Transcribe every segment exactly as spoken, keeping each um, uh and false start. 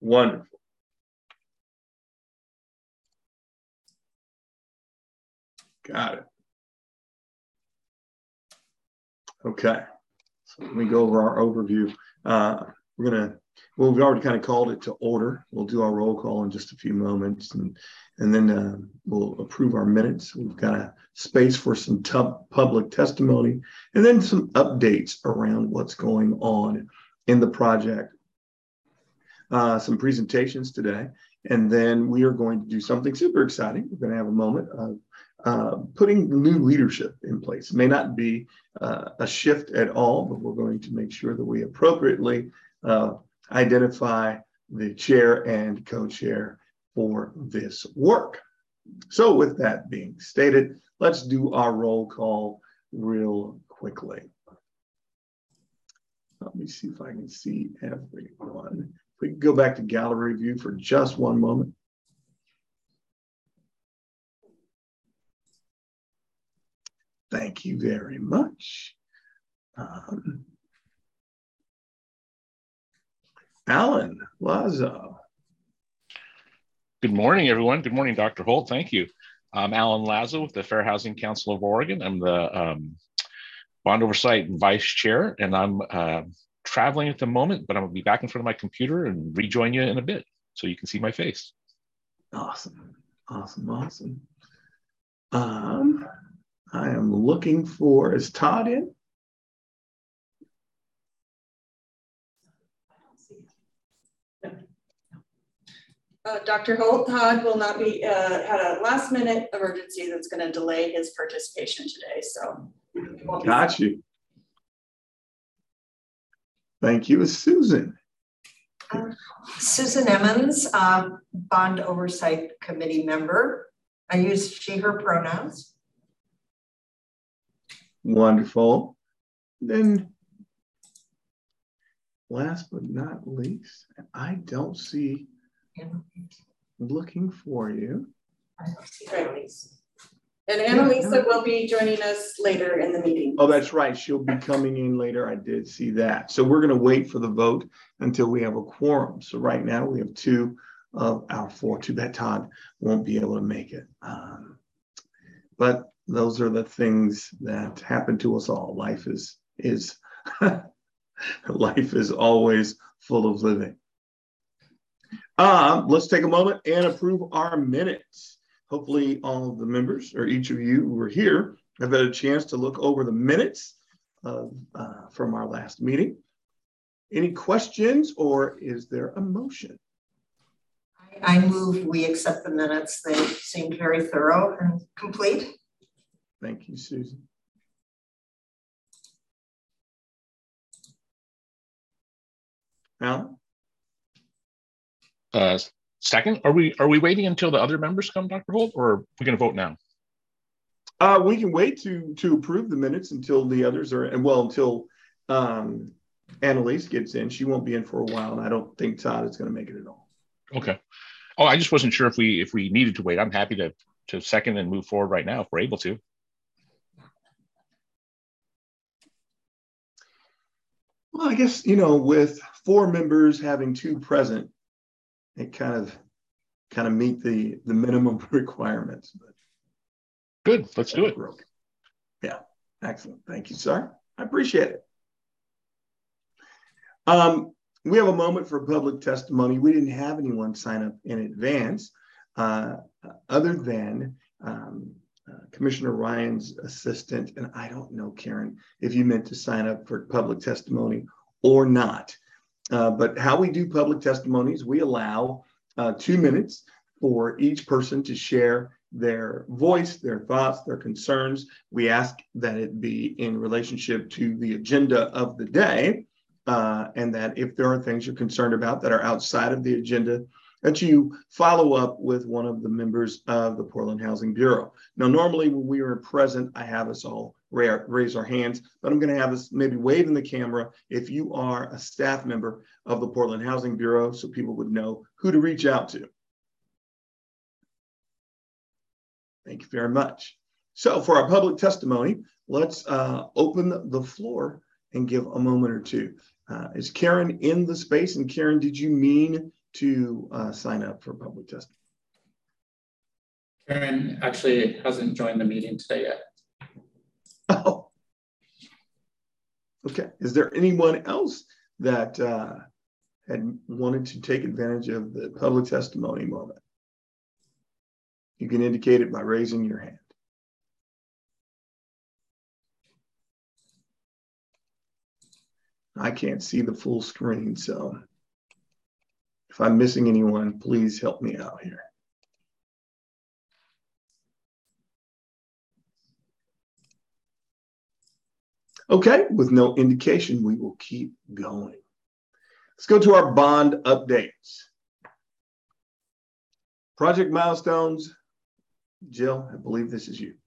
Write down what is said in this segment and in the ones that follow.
Wonderful. Got it. Okay. So let me go over our overview. Uh, we're going to, well, we've already kind of called it to order. We'll do our roll call in just a few moments, and, and then uh, we'll approve our minutes. We've got a space for some tub, public testimony, and then some updates around what's going on in the project. Uh, some presentations today, and then we are going to do something super exciting. We're going to have a moment of uh, putting new leadership in place. It may not be uh, a shift at all, but we're going to make sure that we appropriately uh, identify the chair and co-chair for this work. So with that being stated, let's do our roll call real quickly. Let me see if I can see everyone. If we can go back to gallery view for just one moment. Thank you very much. Um, Alan Lazo. Good morning, everyone. Good morning, Doctor Holt. Thank you. I'm Alan Lazo with the Fair Housing Council of Oregon. I'm the um, Bond Oversight Vice Chair, and I'm uh, traveling at the moment, but I'm gonna be back in front of my computer and rejoin you in a bit so you can see my face. Awesome, awesome, awesome. Um, I am looking for, is Todd in? Uh, Doctor Holt, Todd will not be, uh, had a last minute emergency that's going to delay his participation today. So, got you. Thank you. Susan. Uh, Susan Emmons, uh, Bond Oversight Committee member. I use she, her pronouns. Wonderful. Then, last but not least, I don't see, looking for you. I don't see Annalise. And Annalisa yeah. will be joining us later in the meeting. Oh, that's right. She'll be coming in later. I did see that. So we're going to wait for the vote until we have a quorum. So right now we have two of our four. Too bad Todd won't be able to make it. Um, but those are the things that happen to us all. Life is is life is always full of living. Um, let's take a moment and approve our minutes. Hopefully all of the members, or each of you who are here, have had a chance to look over the minutes of, uh, from our last meeting. Any questions, or is there a motion? I move we accept the minutes. They seemed very thorough and complete. Thank you, Susan. Alan? Uh, second, are we are we waiting until the other members come, Doctor Holt, or are we going to vote now? Uh, we can wait to to approve the minutes until the others are, and well, until um, Annalise gets in. She won't be in for a while, and I don't think Todd is going to make it at all. Okay. Oh, I just wasn't sure if we if we needed to wait. I'm happy to to second and move forward right now if we're able to. Well, I guess, you know, with four members having two present, it kind of kind of meet the the minimum requirements. But good, let's do it. Broke. Yeah, excellent. Thank you, sir. I appreciate it. Um, we have a moment for public testimony. We didn't have anyone sign up in advance, uh, other than um, uh, Commissioner Ryan's assistant. And I don't know, Karen, if you meant to sign up for public testimony or not. Uh, but how we do public testimonies, we allow uh, two minutes for each person to share their voice, their thoughts, their concerns. We ask that it be in relationship to the agenda of the day, uh, and that if there are things you're concerned about that are outside of the agenda, that you follow up with one of the members of the Portland Housing Bureau. Now, normally when we are present, I have us all raise our hands, but I'm going to have us maybe wave in the camera if you are a staff member of the Portland Housing Bureau, so people would know who to reach out to. Thank you very much. So for our public testimony, let's uh, open the floor and give a moment or two. Uh, is Karen in the space? And Karen, did you mean to uh, sign up for public testimony? Karen actually hasn't joined the meeting today yet. Oh, okay. Is there anyone else that uh, had wanted to take advantage of the public testimony moment? You can indicate it by raising your hand. I can't see the full screen, so if I'm missing anyone, please help me out here. Okay, with no indication, we will keep going. Let's go to our bond updates. Project milestones. Jill, I believe this is you.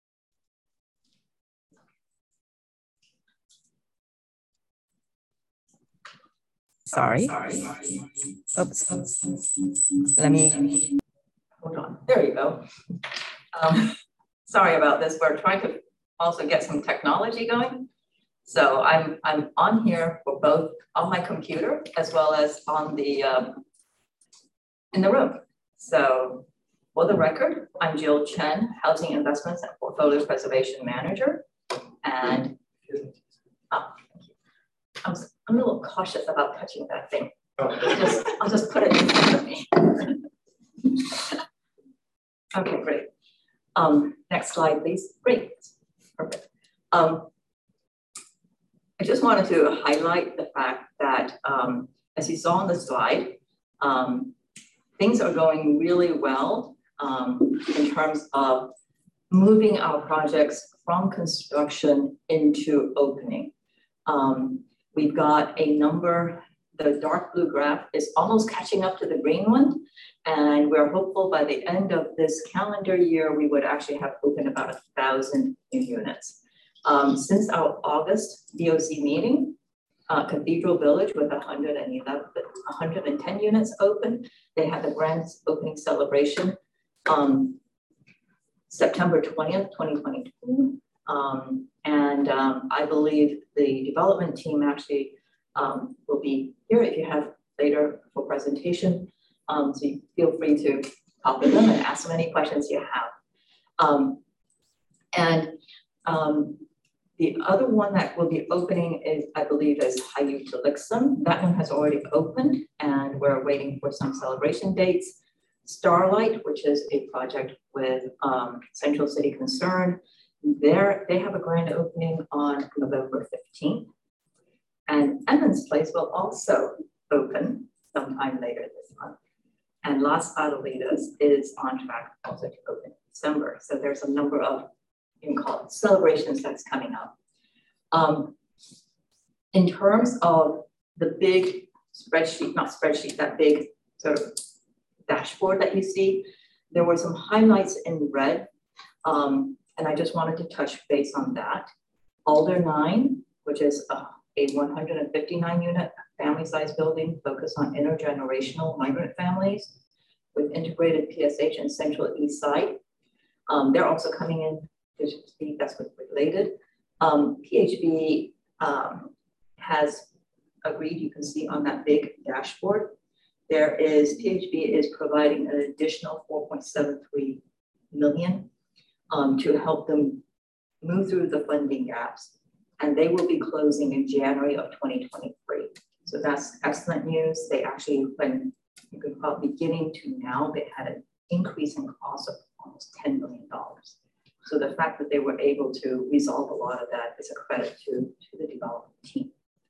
Sorry. Oops. Let me, hold on. There you go. Um, sorry about this. We're trying to also get some technology going. So I'm, I'm on here for both on my computer as well as on the, um, in the room. So for the record, I'm Jill Chen, Housing Investments and Portfolio Preservation Manager. And oh, I'm, I'm a little cautious about touching that thing. I'll just, I'll just put it in front of me. Okay, great. Um, next slide, please. Great, perfect. Um, I just wanted to highlight the fact that, um, as you saw on the slide, um, things are going really well um, in terms of moving our projects from construction into opening. Um, We've got a number, the dark blue graph is almost catching up to the green one. And we're hopeful by the end of this calendar year, we would actually have opened about a thousand new units. Um, since our August B O C meeting, uh, Cathedral Village with one hundred eleven, one hundred ten units open. They had the grand opening celebration um, September twentieth, twenty twenty-two. Um, and um, I believe the development team actually um, will be here if you have later for presentation. Um, so you feel free to talk with them and ask them any questions you have. Um, and um, the other one that will be opening is, I believe, is Hayu Talixum. That one has already opened and we're waiting for some celebration dates. Starlight, which is a project with um, Central City Concern. There, they have a grand opening on November fifteenth. And Evans Place will also open sometime later this month. And Las Adelitas is on track also to open in December. So there's a number of, you can call it celebrations that's coming up. Um, in terms of the big spreadsheet, not spreadsheet, that big sort of dashboard that you see, there were some highlights in red. Um, And I just wanted to touch base on that. Alder nine, which is a, a one hundred fifty-nine unit family size building focused on intergenerational migrant families with integrated P S H and Central East Side. Um, they're also coming in to speak, that's what's related. Um, P H B um, has agreed, you can see on that big dashboard, there is, P H B is providing an additional four point seven three million Um, to help them move through the funding gaps. And they will be closing in January of twenty twenty-three. So that's excellent news. They actually, when you could call it beginning to now, they had an increase in cost of almost ten million dollars. So the fact that they were able to resolve a lot of that is a credit to, to the development team.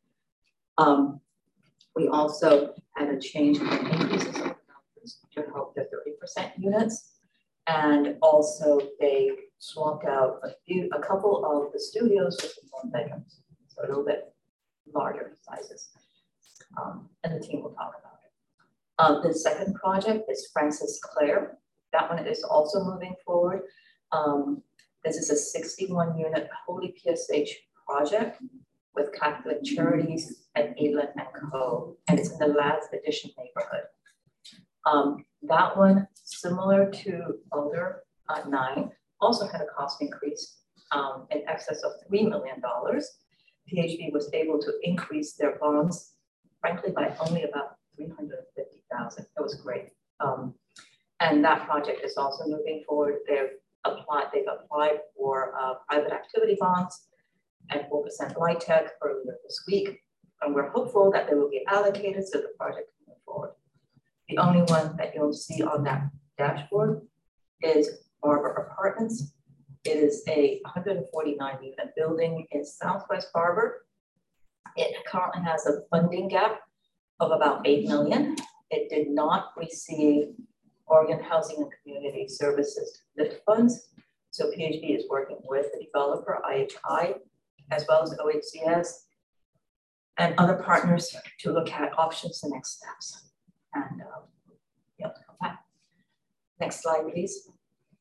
Um, we also had a change in increases of numbers to help the thirty percent units. And also they swapped out a few, a couple of the studios with some one bedrooms, so a little bit larger sizes. Um, and the team will talk about it. Um, the second project is Francis Clare. That one is also moving forward. Um, this is a sixty-one unit wholly P S H project with Catholic Charities and Adlin and Co. And it's in the Lads Edition neighborhood. Um, that one, similar to Alder uh, nine, also had a cost increase um, in excess of three million dollars. P H B was able to increase their bonds, frankly, by only about three hundred fifty thousand. It was great. Um, and that project is also moving forward. They've applied, they've applied for uh, private activity bonds at four percent LIHTC earlier this week. And we're hopeful that they will be allocated so the project can move forward. The only one that you'll see on that dashboard is Barber Apartments. It is a one hundred forty-nine unit building in Southwest Barber. It currently has a funding gap of about eight million. It did not receive Oregon Housing and Community Services lift funds. So P H B is working with the developer, I H I, as well as O H C S and other partners to look at options and next steps. And uh, yep, come back. Next slide, please.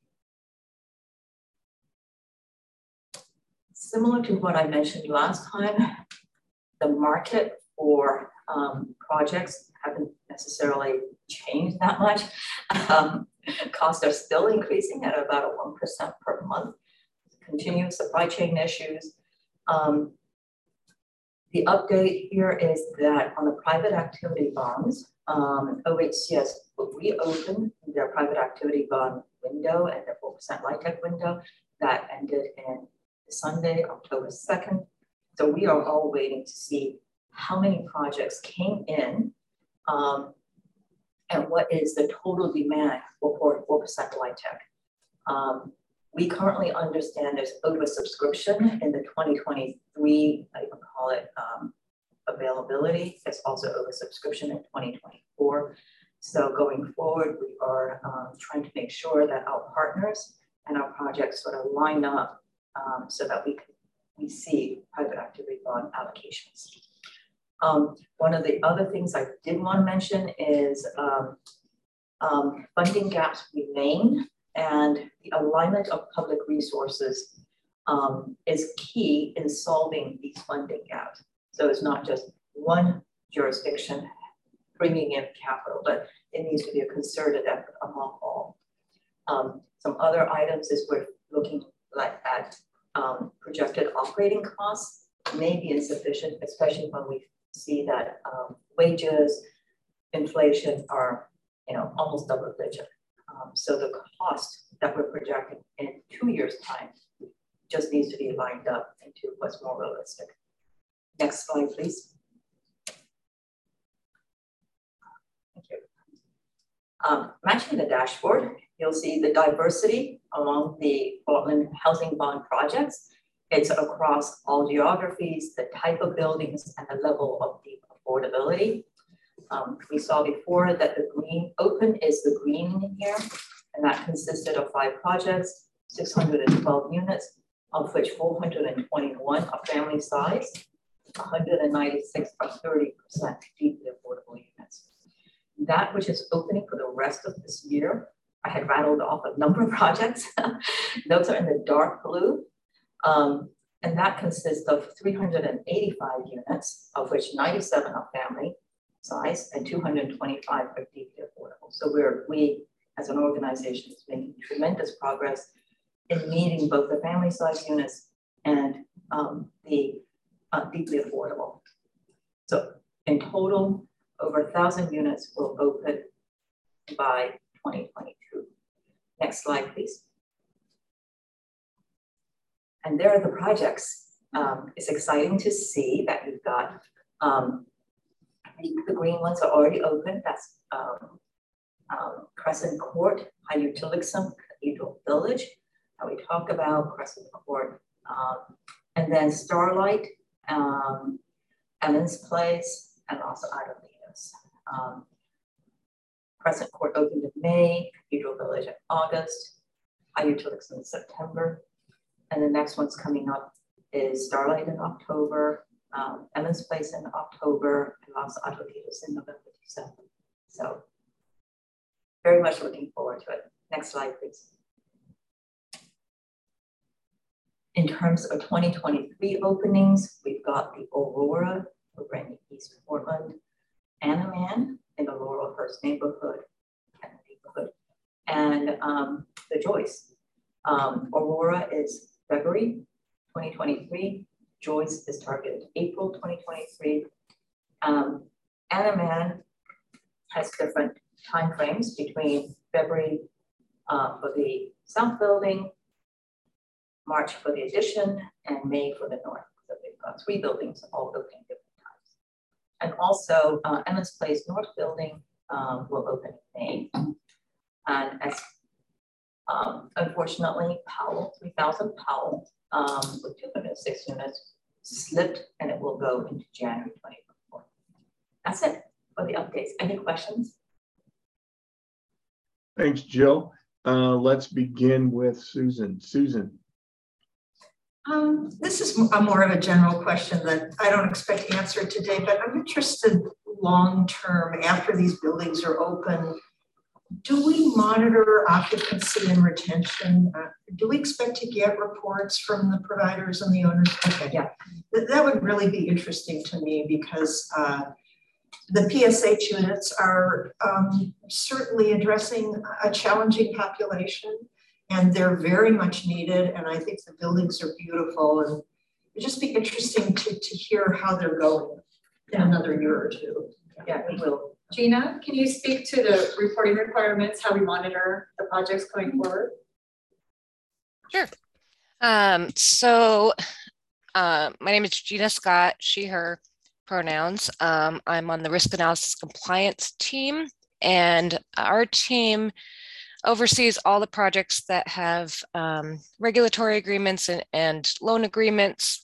Similar to what I mentioned last time, the market for um, projects haven't necessarily changed that much. Um, costs are still increasing at about a one percent per month. Continued supply chain issues. Um, the update here is that on the private activity bonds, um, O H C S reopened their private activity bond window and their four percent LIHTC window that ended in Sunday, October second. So we are all waiting to see how many projects came in um, and what is the total demand for four percent LIHTC. Um, we currently understand there's oversubscription in the twenty twenty-three, I can call it um, availability. There's also oversubscription in twenty twenty-four. So going forward, we are um, trying to make sure that our partners and our projects sort of line up um, so that we can we see private activity bond allocations. Um, one of the other things I did want to mention is um, um, funding gaps remain, and the alignment of public resources um, is key in solving these funding gaps. So it's not just one jurisdiction bringing in capital, but it needs to be a concerted effort among all. Um, some other items is we're looking like at um, projected operating costs may be insufficient, especially when we see that um, wages, inflation are, you know, almost double digit. Um, so the cost that we're projecting in two years' time just needs to be lined up into what's more realistic. Next slide, please. Thank you. Um, matching the dashboard, you'll see the diversity along the Portland housing bond projects. It's across all geographies, the type of buildings, and the level of the affordability. Um, we saw before that the green open is the green in here, and that consisted of five projects, six hundred twelve units, of which four hundred twenty-one are family size, one hundred ninety-six are thirty percent deeply affordable units. That which is opening for the rest of this year, I had rattled off a number of projects. Those are in the dark blue. Um, and that consists of three hundred eighty-five units, of which ninety-seven are family size and two hundred twenty-five are deeply affordable. So we're, we as an organization is making tremendous progress in meeting both the family size units and um, the uh, deeply affordable. So in total, over a thousand units will open by twenty twenty-two. Next slide, please. And there are the projects. Um, it's exciting to see that you've got um, the, the green ones are already open. That's um, um, Crescent Court, High-Utilixum Cathedral Village that we talked about, Crescent Court, um, and then Starlight, um, Evans Place, and also Idolitas. Um, Crescent Court opened in May, Cathedral Village in August, High-Utilixum in September. And the next one's coming up is Starlight in October, um, Evans Place in October, and Los Adelitos in November, December. So very much looking forward to it. Next slide, please. In terms of twenty twenty-three openings, we've got the Aurora over in East Portland, Anaman in the Laurelhurst neighborhood, neighborhood and um, the Joyce. Um, Aurora is February twenty twenty-three. Joyce is targeted April twenty twenty-three. Um, Anaman has different timeframes between February uh, for the south building, March for the addition, and May for the north. So they've got three buildings all opening different times. And also uh, Emmons Place North building um, will open in May. And as um, unfortunately, Powell, three thousand Powell um, with two hundred six units slipped, and it will go into January twenty twenty-four. That's it for the updates. Any questions? Thanks, Jill. Uh, let's begin with Susan. Susan. Um, this is a more of a general question that I don't expect answered today, but I'm interested long-term after these buildings are open. Do we monitor occupancy and retention? Uh, do we expect to get reports from the providers and the owners? Okay, yeah, Th that would really be interesting to me because uh, the P S H units are um, certainly addressing a challenging population, and they're very much needed. And I think the buildings are beautiful, and it'd just be interesting to, to hear how they're going in another year or two. Yeah, we will. Gina, can you speak to the reporting requirements, how we monitor the projects going forward? Sure. Um, so uh, my name is Gina Scott, she, her pronouns. Um, I'm on the risk analysis compliance team, and our team oversees all the projects that have um, regulatory agreements and, and loan agreements.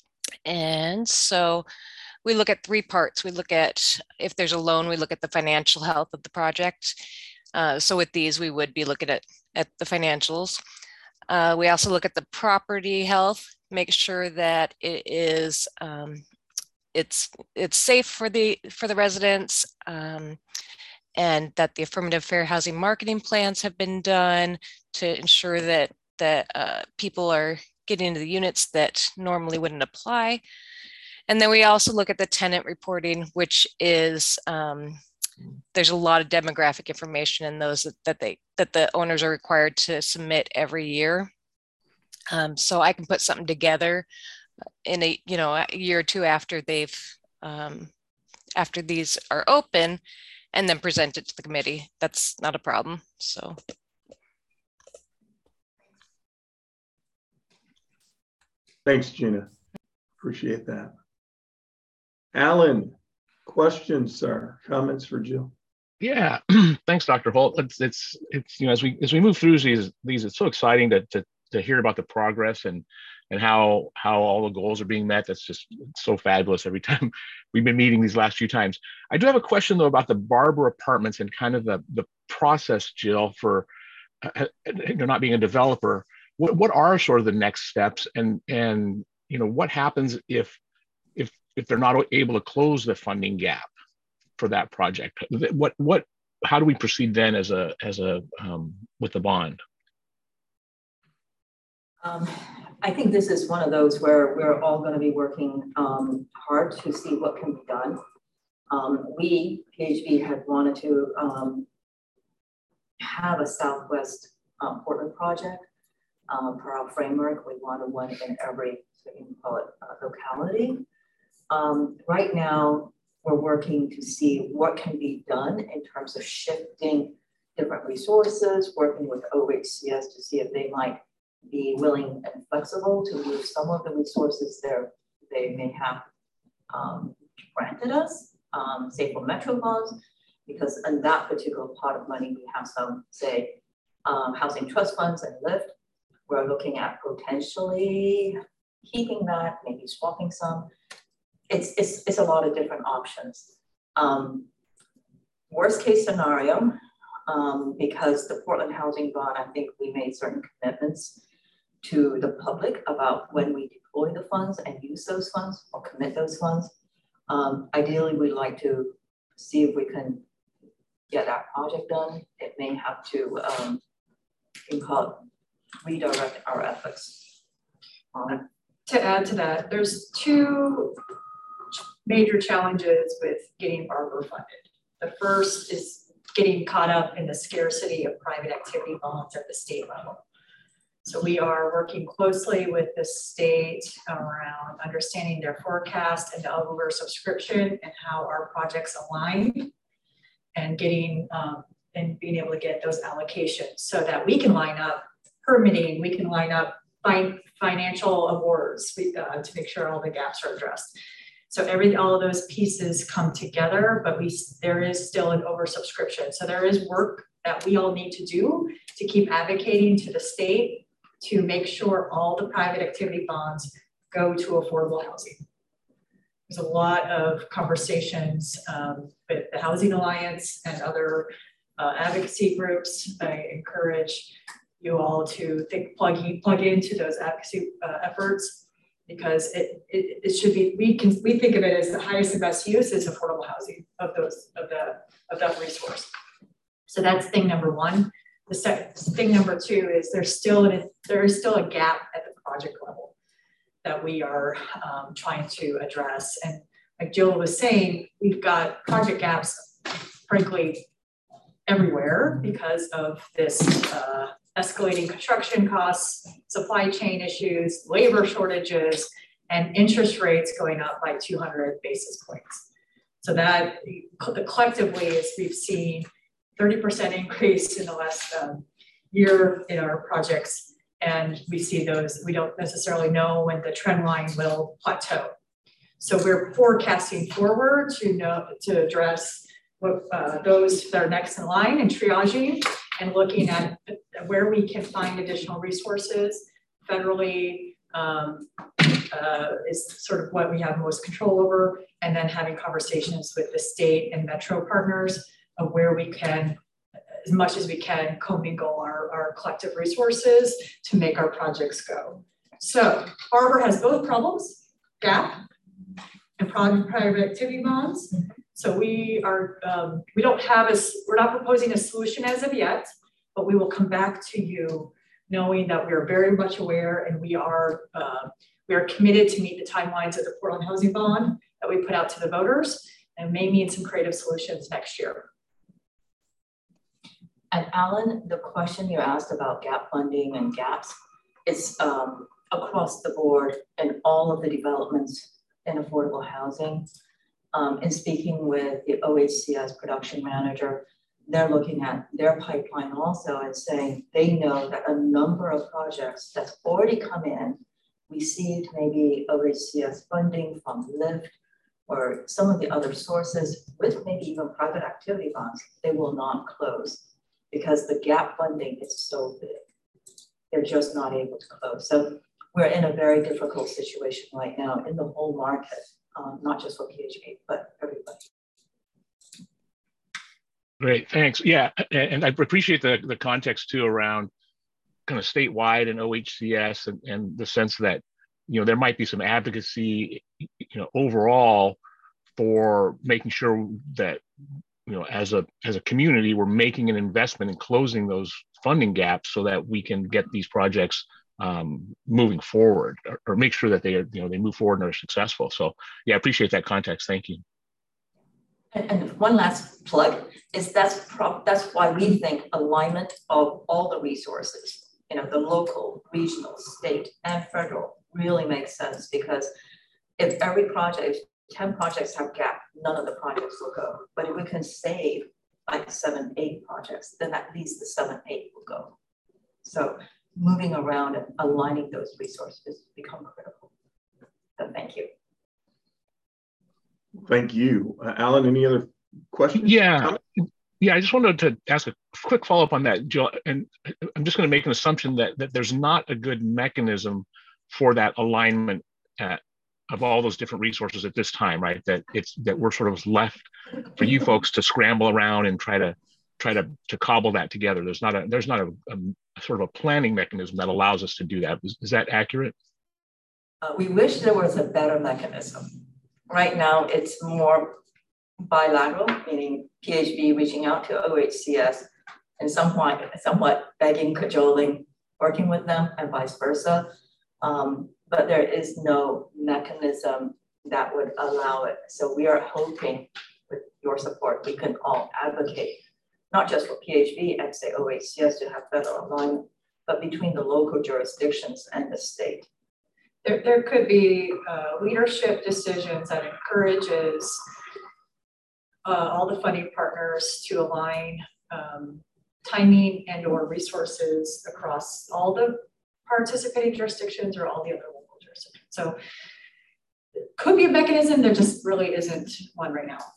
And so we look at three parts. We look at, if there's a loan, we look at the financial health of the project. Uh, so with these, we would be looking at, at the financials. Uh, we also look at the property health, make sure that it is, um, it's, it's safe for the, for the residents, um, and that the affirmative fair housing marketing plans have been done to ensure that, that uh, people are getting into the units that normally wouldn't apply. And then we also look at the tenant reporting, which is, um, there's a lot of demographic information in those that, that they that the owners are required to submit every year. Um, so I can put something together in a, you know, a year or two after they've, um, after these are open, and then present it to the committee. That's not a problem, so. Thanks, Gina. Appreciate that. Alan, questions, sir? Comments for Jill? Yeah, thanks, Doctor Holt. It's, it's, it's, you know, as we, as we move through these, these, it's so exciting to, to, to hear about the progress and, and how, how all the goals are being met. That's just so fabulous every time we've been meeting these last few times. I do have a question though about the Barber Apartments and kind of the, the process, Jill, for uh, you know, not being a developer. What, what are sort of the next steps, and, and, you know, what happens if, if, if they're not able to close the funding gap for that project? What, what, how do we proceed then as a, as a, um, with the bond? Um, I think this is one of those where we're all going to be working um, hard to see what can be done. Um, we, P H B, had wanted to um, have a Southwest um, Portland project. Um, for our framework, we wanted one in every, so you can call it uh, locality. Um, right now, we're working to see what can be done in terms of shifting different resources, working with O H C S to see if they might be willing and flexible to move some of the resources there they may have um, granted us, um, say for Metro bonds, because in that particular pot of money, we have some, say, um, housing trust funds and LIFT. We're looking at potentially keeping that, maybe swapping some. It's, it's, it's a lot of different options. Um, worst case scenario, um, because the Portland Housing Bond, I think we made certain commitments to the public about when we deploy the funds and use those funds or commit those funds. Um, ideally, we'd like to see if we can get that project done. It may have to, um, you can call it, redirect our efforts. Um, To add to that, there's two major challenges with getting Barber funded. The first is getting caught up in the scarcity of private activity bonds at the state level. So we are working closely with the state around understanding their forecast and the oversubscription and how our projects align. and getting um, and being able to get those allocations so that we can line up permitting, we can line up fin financial awards uh, to make sure all the gaps are addressed. So every all of those pieces come together, but we there is still an oversubscription. So there is work that we all need to do to keep advocating to the state to make sure all the private activity bonds go to affordable housing. There's a lot of conversations um, with the Housing Alliance and other uh, advocacy groups. I encourage you all to think, plug, plug into those advocacy uh, efforts, because it, it, it should be, we can, we think of it as the highest and best use is affordable housing of those, of the, of that resource. So that's thing number one. The second thing number two is there's still, an, there is still a gap at the project level that we are um, trying to address. And like Jill was saying, we've got project gaps, frankly, everywhere because of this uh, escalating construction costs, supply chain issues, labor shortages, and interest rates going up by two hundred basis points. So that collectively, as we've seen, thirty percent increase in the last um, year in our projects. And we see those, we don't necessarily know when the trend line will plateau. So we're forecasting forward to know, to address what uh, those that are next in line and triaging and looking at where we can find additional resources federally um, uh, is sort of what we have most control over, and then having conversations with the state and metro partners of where we can, as much as we can, commingle our, our collective resources to make our projects go. So Harbor has both problems, gap and private activity bonds. So we are, um, we don't have a, we're not proposing a solution as of yet, but we will come back to you knowing that we are very much aware and we are, uh, we are committed to meet the timelines of the Portland Housing Bond that we put out to the voters, and may mean some creative solutions next year. And Alan, the question you asked about gap funding and gaps, it's um, across the board in all of the developments in affordable housing. Um, in speaking with the O H C S production manager, they're looking at their pipeline also and saying they know that a number of projects that's already come in, received maybe O H C S funding from LIFT or some of the other sources with maybe even private activity bonds, they will not close because the gap funding is so big. They're just not able to close. So we're in a very difficult situation right now in the whole market, um, not just for P H B, but everybody. Great, thanks. Yeah, and I appreciate the, the context too around kind of statewide and O H C S and, and the sense that, you know, there might be some advocacy, you know, overall for making sure that, you know, as a as a community, we're making an investment in closing those funding gaps so that we can get these projects um, moving forward, or, or make sure that they are, you know, they move forward and are successful. So yeah, I appreciate that context. Thank you. And, and one last plug is that's pro that's why we think alignment of all the resources, you know, the local, regional, state, and federal really makes sense, because if every project, if ten projects have gap, none of the projects will go. But if we can save like seven, eight projects, then at least the seven, eight will go. So moving around and aligning those resources become critical. So thank you. Thank you. Uh, Alan, any other questions? Yeah. Comments? Yeah, I just wanted to ask a quick follow-up on that, Jill. And I'm just going to make an assumption that, that there's not a good mechanism for that alignment at, of all those different resources at this time, right? That it's that we're sort of left for you folks to scramble around and try to try to to cobble that together. There's not a there's not a, a sort of a planning mechanism that allows us to do that. Is, is that accurate? Uh, we wish there was a better mechanism. Right now, it's more bilateral, meaning P H B reaching out to O H C S and somewhat somewhat begging, cajoling, working with them, and vice versa. Um, but there is no mechanism that would allow it. So we are hoping with your support, we can all advocate, not just for P H B and say O H C S to have better alignment, but between the local jurisdictions and the state. There, there could be uh, leadership decisions that encourages uh, all the funding partners to align um, timing and or resources across all the participating jurisdictions or all the other local jurisdictions. So it could be a mechanism, there just really isn't one right now.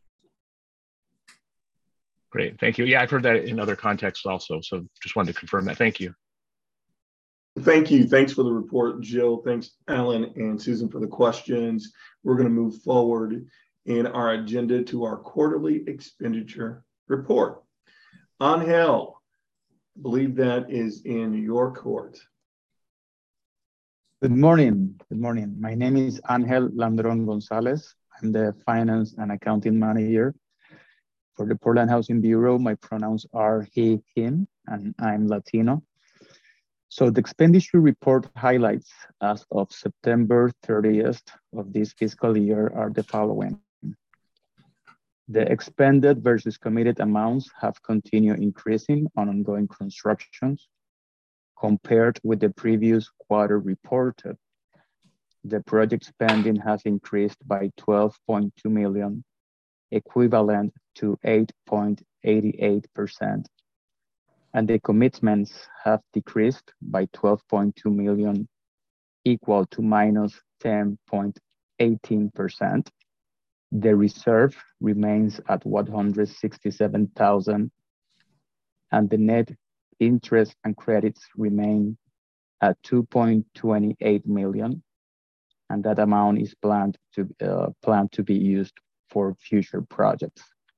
Great, thank you. Yeah, I've heard that in other contexts also, so just wanted to confirm that. Thank you. Thank you. Thanks for the report, Jill. Thanks, Alan and Susan, for the questions. We're going to move forward in our agenda to our quarterly expenditure report. Angel, I believe that is in your court. Good morning. Good morning. My name is Angel Landron Gonzalez. I'm the Finance and Accounting Manager for the Portland Housing Bureau. My pronouns are he, him, and I'm Latino. So the expenditure report highlights as of September thirtieth of this fiscal year are the following. The expended versus committed amounts have continued increasing on ongoing constructions. Compared with the previous quarter reported, the project spending has increased by twelve point two million, equivalent to eight point eight eight percent. And the commitments have decreased by twelve point two million, equal to minus ten point one eight percent. The reserve remains at one hundred sixty-seven thousand, and the net interest and credits remain at two point two eight million, and that amount is planned to uh, planned to be used for future projects.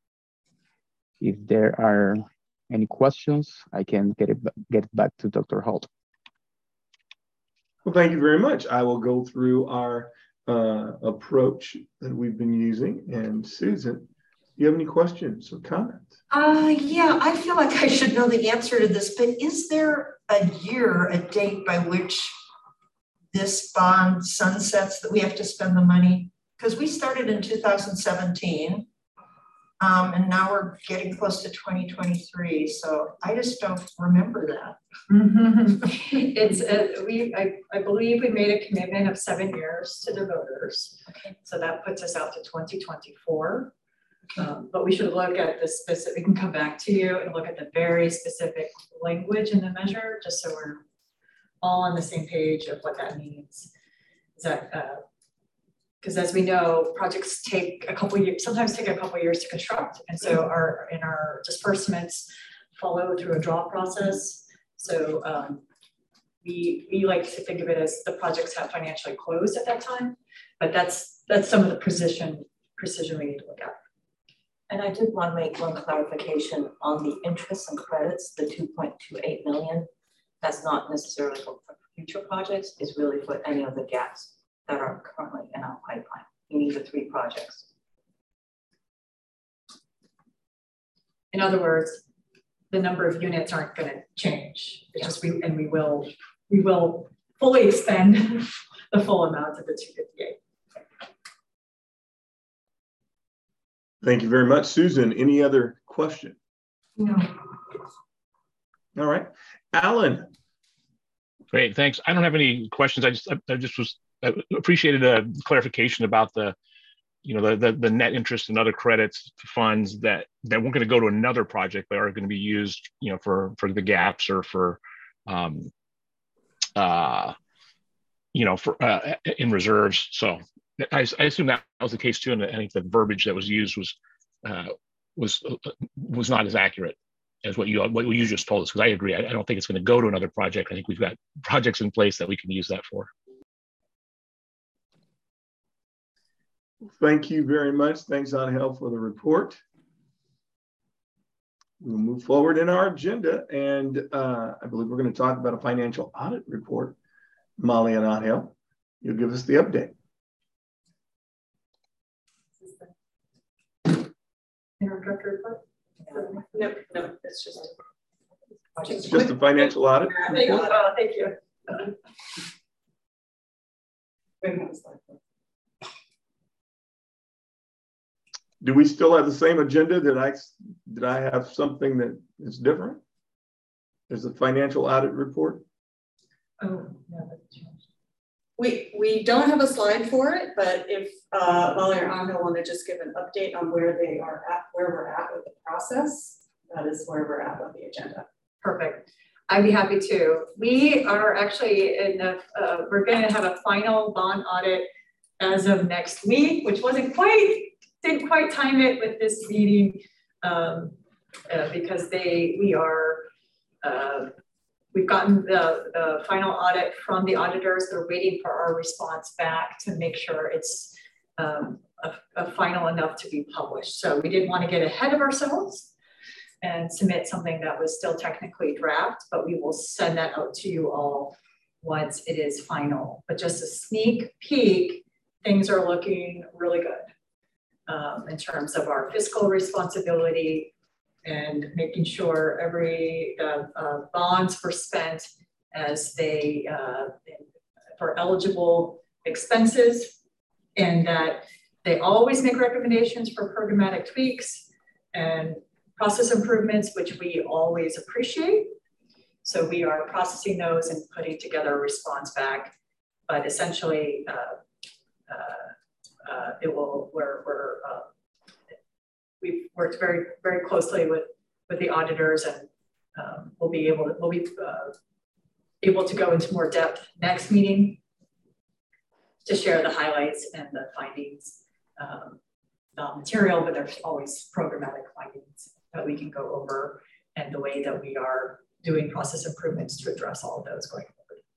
If there are any questions, I can get it get it back to Doctor Holt. Well, thank you very much. I will go through our uh, approach that we've been using. And Susan, do you have any questions or comments? Uh, yeah, I feel like I should know the answer to this, but is there a year, a date by which this bond sunsets that we have to spend the money? Because we started in two thousand seventeen, um, and now we're getting close to twenty twenty-three. So I just don't remember that. It's a, we I, I believe we made a commitment of seven years to the voters. Okay. So that puts us out to twenty twenty-four. Um, but we should look at the specific, we can come back to you and look at the very specific language in the measure, just so we're all on the same page of what that means. Is that, because uh, as we know, projects take a couple years, sometimes take a couple years to construct. And so our, in our disbursements follow through a draw process. So um, we, we like to think of it as the projects have financially closed at that time, but that's, that's some of the precision, precision we need to look at. And I did want to make one clarification on the interest and credits, the two point two eight million. That's not necessarily for future projects, it's really for any of the gaps that are currently in our pipeline, meaning the three projects. In other words, the number of units aren't going to change. It's just we, and we will, we will fully expend the full amount of the two fifty-eight. Thank you very much, Susan. Any other question? No. All right, Alan. Great, thanks. I don't have any questions. I just, I, I just was I appreciated a clarification about the, you know, the, the the net interest and other credits funds that that weren't going to go to another project, but are going to be used, you know, for for the gaps or for, um, uh, you know, for uh, in reserves. So I, I assume that was the case too, and I think the verbiage that was used was uh, was was not as accurate as what you what you just told us. Because I agree, I, I don't think it's going to go to another project. I think we've got projects in place that we can use that for. Thank you very much. Thanks, Angel, for the report. We'll move forward in our agenda, and uh, I believe we're going to talk about a financial audit report. Molly and Angel, you'll give us the update. Director report? No, no, it's just. It's just a financial audit report. Oh, thank you. Do we still have the same agenda? Did I did I have something that is different? There's a financial audit report. Oh, no, that's changed. We, we don't have a slide for it, but if uh, Molly or Anna want to just give an update on where they are at, where we're at with the process, that is where we're at with the agenda. Perfect. I'd be happy to. We are actually in the, uh, we're going to have a final bond audit as of next week, which wasn't quite, didn't quite time it with this meeting um, uh, because they, we are, uh, we've gotten the, the final audit from the auditors. They're waiting for our response back to make sure it's um, a, a final enough to be published. So we didn't want to get ahead of ourselves and submit something that was still technically draft, but we will send that out to you all once it is final. But just a sneak peek, things are looking really good um, in terms of our fiscal responsibility and making sure every uh, uh, bonds were spent as they uh, for eligible expenses, and that they always make recommendations for programmatic tweaks and process improvements, which we always appreciate. So we are processing those and putting together a response back, but essentially uh, uh, uh, it will, we're, we're uh, we've worked very, very closely with, with the auditors, and um, we'll be able to, we'll be uh, able to go into more depth next meeting to share the highlights and the findings, um, not material, but there's always programmatic findings that we can go over, and the way that we are doing process improvements to address all of those going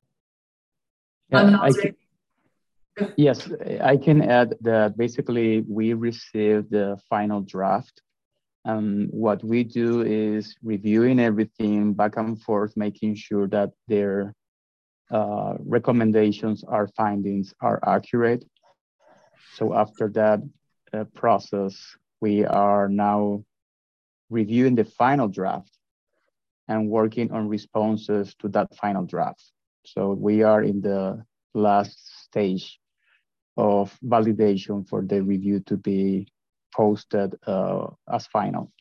forward. Yeah, I can, yes, I can add that basically we received the final draft. Um, what we do is reviewing everything back and forth, making sure that their uh, recommendations, our findings are accurate. So after that uh, process, we are now reviewing the final draft and working on responses to that final draft. So we are in the last stage of validation for the review to be posted uh, as final.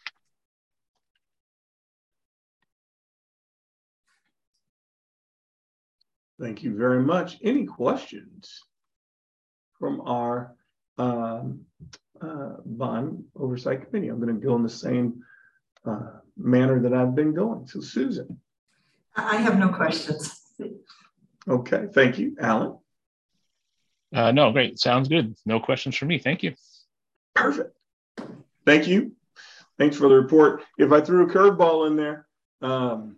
Thank you very much. Any questions from our um, uh, bond oversight committee? I'm going to go in the same uh, manner that I've been going. So Susan. I have no questions. Okay, thank you. Alan? Uh, no, great. Sounds good. No questions for me. Thank you. Perfect. Thank you. Thanks for the report. If I threw a curveball in there, um...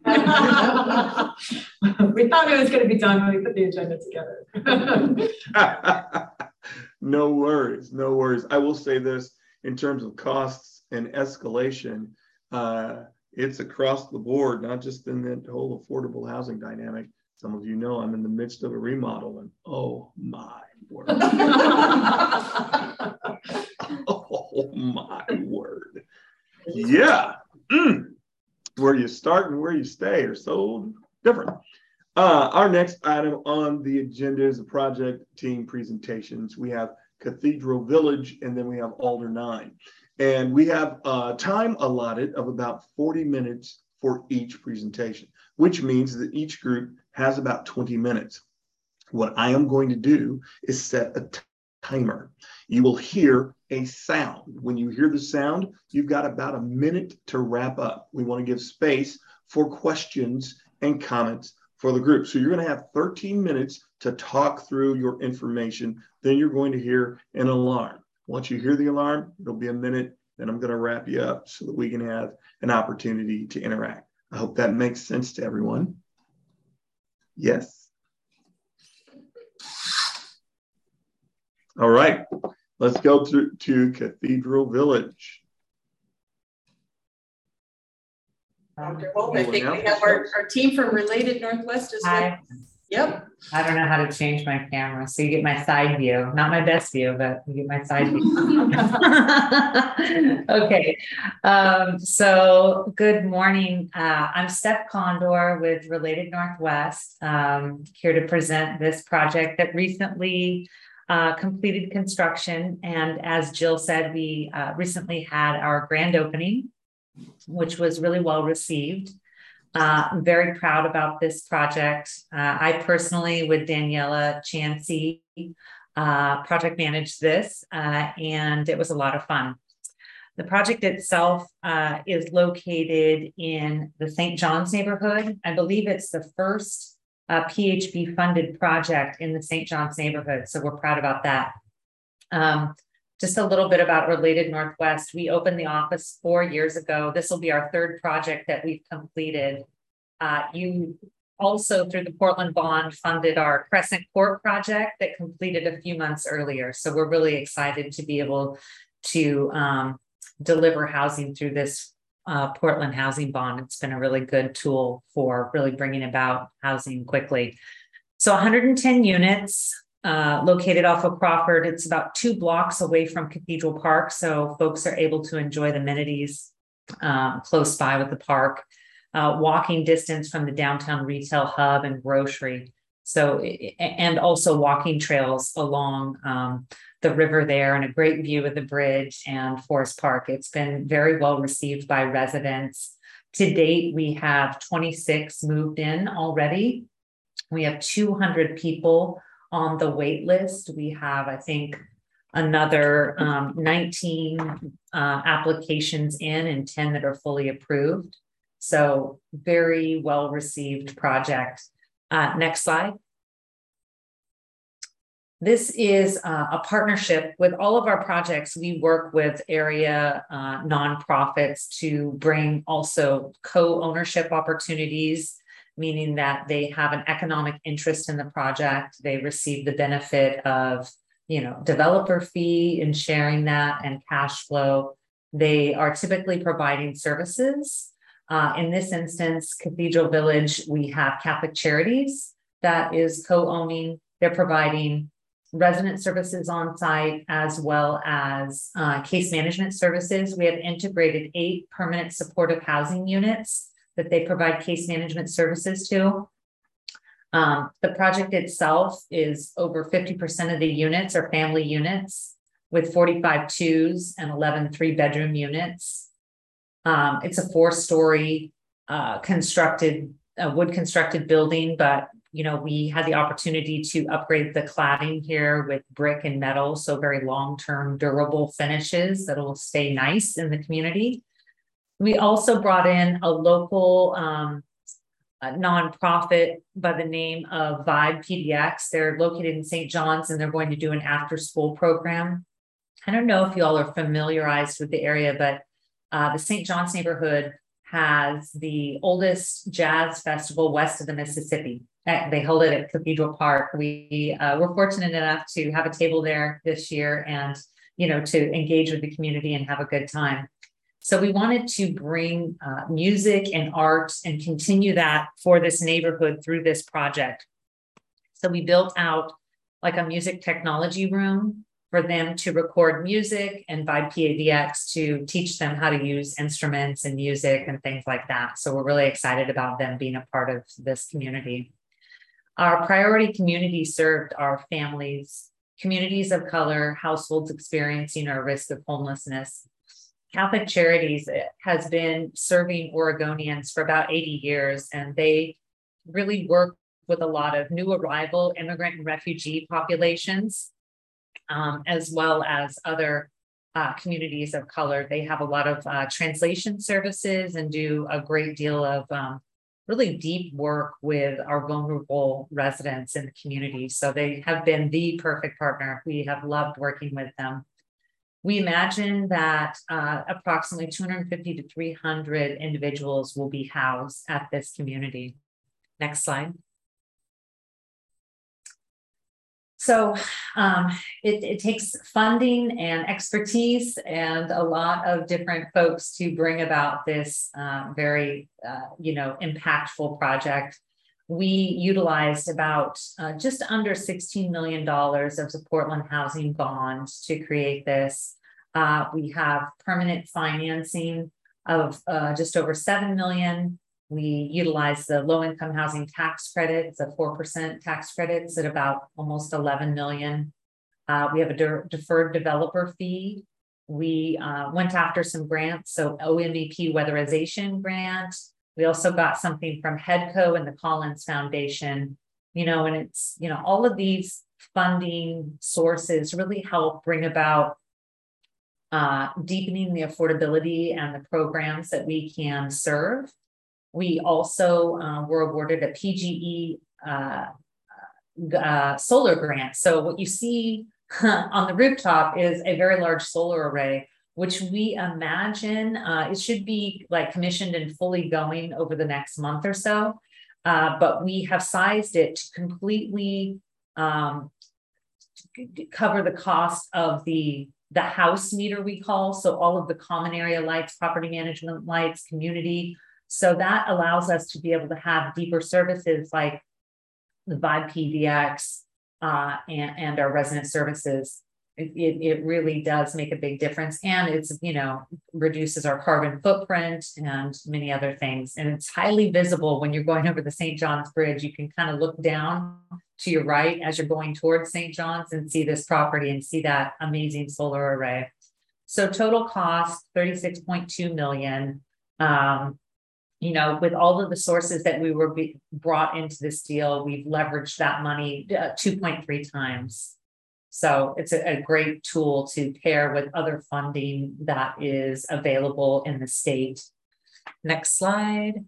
we thought it was going to be done when we put the agenda together. No worries, no worries. I will say this in terms of costs and escalation, uh, it's across the board, not just in that whole affordable housing dynamic. Some of you know I'm in the midst of a remodel, and oh my word. Oh my word. Yeah. Mm. Where you start and where you stay are so different. Uh, our next item on the agenda is the project team presentations. We have Cathedral Village, and then we have Alder nine. And we have uh, time allotted of about forty minutes for each presentation, which means that each group has about twenty minutes. What I am going to do is set a timer. You will hear a sound. When you hear the sound, you've got about a minute to wrap up. We want to give space for questions and comments for the group. So you're going to have thirteen minutes to talk through your information. Then you're going to hear an alarm. Once you hear the alarm, it'll be a minute. Then I'm going to wrap you up so that we can have an opportunity to interact. I hope that makes sense to everyone. Yes. All right, let's go through to Cathedral Village. Doctor Holt, I think we have our, our team from Related Northwest is Hi. Yep. I don't know how to change my camera, so you get my side view. Not my best view, but you get my side view. Okay. Um, so good morning. Uh, I'm Steph Condor with Related Northwest, um, here to present this project that recently uh, completed construction. And as Jill said, we uh, recently had our grand opening, which was really well received. Uh, I'm very proud about this project. Uh, I personally, with Daniela Chansey, uh, project managed this, uh, and it was a lot of fun. The project itself uh, is located in the Saint John's neighborhood. I believe it's the first uh, P H B funded project in the Saint John's neighborhood, so we're proud about that. Um, Just a little bit about Related Northwest. We opened the office four years ago. This will be our third project that we've completed. Uh, you also, through the Portland Bond, funded our Crescent Court project that completed a few months earlier. So we're really excited to be able to um, deliver housing through this uh, Portland Housing Bond. It's been a really good tool for really bringing about housing quickly. So one hundred ten units. Uh, located off of Crawford. It's about two blocks away from Cathedral Park, so folks are able to enjoy the amenities um, close by with the park. Uh, walking distance from the downtown retail hub and grocery. So, and also walking trails along um, the river there, and a great view of the bridge and Forest Park. It's been very well received by residents. To date, we have twenty-six moved in already. We have two hundred people on the wait list. We have, I think, another um, nineteen uh, applications in and ten that are fully approved. So very well received project. Uh, next slide. This is uh, a partnership with all of our projects. We work with area uh, nonprofits to bring also co-ownership opportunities, meaning that they have an economic interest in the project. They receive the benefit of, you know, developer fee and sharing that and cash flow. They are typically providing services. Uh, in this instance, Cathedral Village, we have Catholic Charities that is co-owning. They're providing resident services on site as well as uh, case management services. We have integrated eight permanent supportive housing units that they provide case management services to. Um, the project itself is over fifty percent of the units are family units with forty-five twos and eleven three bedroom units. Um, it's a four story uh, constructed, uh, wood constructed building, but you know, we had the opportunity to upgrade the cladding here with brick and metal. So very long-term durable finishes that will stay nice in the community. We also brought in a local um, a nonprofit by the name of Vibe P D X. They're located in Saint John's and they're going to do an after school program. I don't know if you all are familiarized with the area, but uh, the Saint John's neighborhood has the oldest jazz festival west of the Mississippi. They hold it at Cathedral Park. We uh, were fortunate enough to have a table there this year and, you know, to engage with the community and have a good time. So we wanted to bring uh, music and art and continue that for this neighborhood through this project. So we built out like a music technology room for them to record music and Vibe P D X to teach them how to use instruments and music and things like that. So we're really excited about them being a part of this community. Our priority community served are families, communities of color, households experiencing a risk of homelessness. Catholic Charities has been serving Oregonians for about eighty years, and they really work with a lot of new arrival immigrant and refugee populations, um, as well as other uh, communities of color. They have a lot of uh, translation services and do a great deal of um, really deep work with our vulnerable residents in the community. So they have been the perfect partner. We have loved working with them. We imagine that uh, approximately two hundred fifty to three hundred individuals will be housed at this community. Next slide. So um, it, it takes funding and expertise and a lot of different folks to bring about this uh, very, uh, you know, impactful project. We utilized about uh, just under sixteen million dollars of the Portland Housing Bond to create this. Uh, we have permanent financing of uh, just over seven million dollars. We utilize the low-income housing tax credit. It's a four percent tax credit. It's at about almost eleven million dollars. Uh, we have a de deferred developer fee. We uh, went after some grants. So O M E P weatherization grant, We also got something from HEDCO and the Collins Foundation, you know, and it's, you know, all of these funding sources really help bring about uh, deepening the affordability and the programs that we can serve. We also uh, were awarded a P G E uh, uh, solar grant. So what you see on the rooftop is a very large solar array, which we imagine uh, it should be like commissioned and fully going over the next month or so. Uh, but we have sized it to completely um, cover the cost of the, the house meter we call. So all of the common area lights, property management lights, community. So that allows us to be able to have deeper services like the Vibe P D X uh, and, and our resident services. It, it, it really does make a big difference, and it's, you know, reduces our carbon footprint and many other things. And it's highly visible when you're going over the Saint John's Bridge. You can kind of look down to your right as you're going towards Saint John's and see this property and see that amazing solar array. So total cost thirty-six point two million. Um, you know, with all of the sources that we were be brought into this deal, we've leveraged that money uh, two point three times. So it's a, a great tool to pair with other funding that is available in the state. Next slide.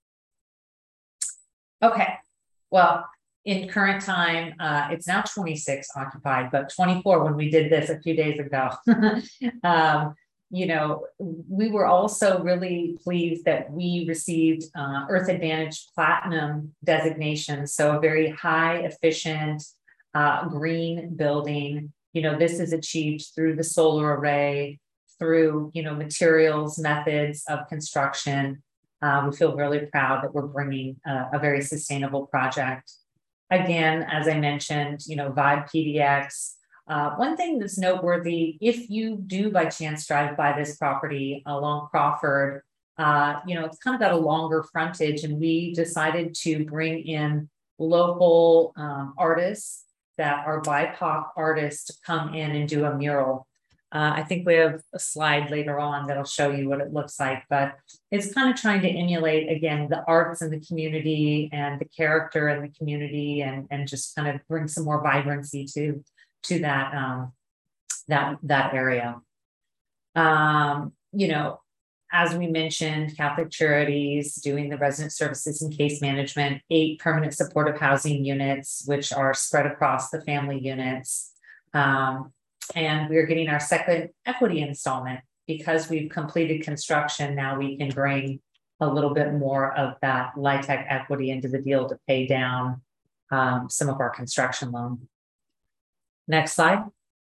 Okay, well, in current time, uh, it's now twenty-six occupied, but twenty-four when we did this a few days ago. um, you know, we were also really pleased that we received uh, Earth Advantage Platinum designation. So a very high efficient uh, green building. You know, this is achieved through the solar array, through, you know, materials, methods of construction. Uh, we feel really proud that we're bringing a, a very sustainable project. Again, as I mentioned, you know, Vibe P D X. Uh, one thing that's noteworthy, if you do by chance drive by this property along Crawford, uh, you know, it's kind of got a longer frontage, and we decided to bring in local um, artists that are B I P O C artists to come in and do a mural. Uh, I think we have a slide later on that'll show you what it looks like, but it's kind of trying to emulate, again, the arts in the community and the character in the community, and, and just kind of bring some more vibrancy to, to that, um, that, that area. Um, you know, as we mentioned, Catholic Charities doing the resident services and case management, eight permanent supportive housing units, which are spread across the family units. Um, And we're getting our second equity installment because we've completed construction. Now we can bring a little bit more of that LIHTC equity into the deal to pay down um, some of our construction loan. Next slide.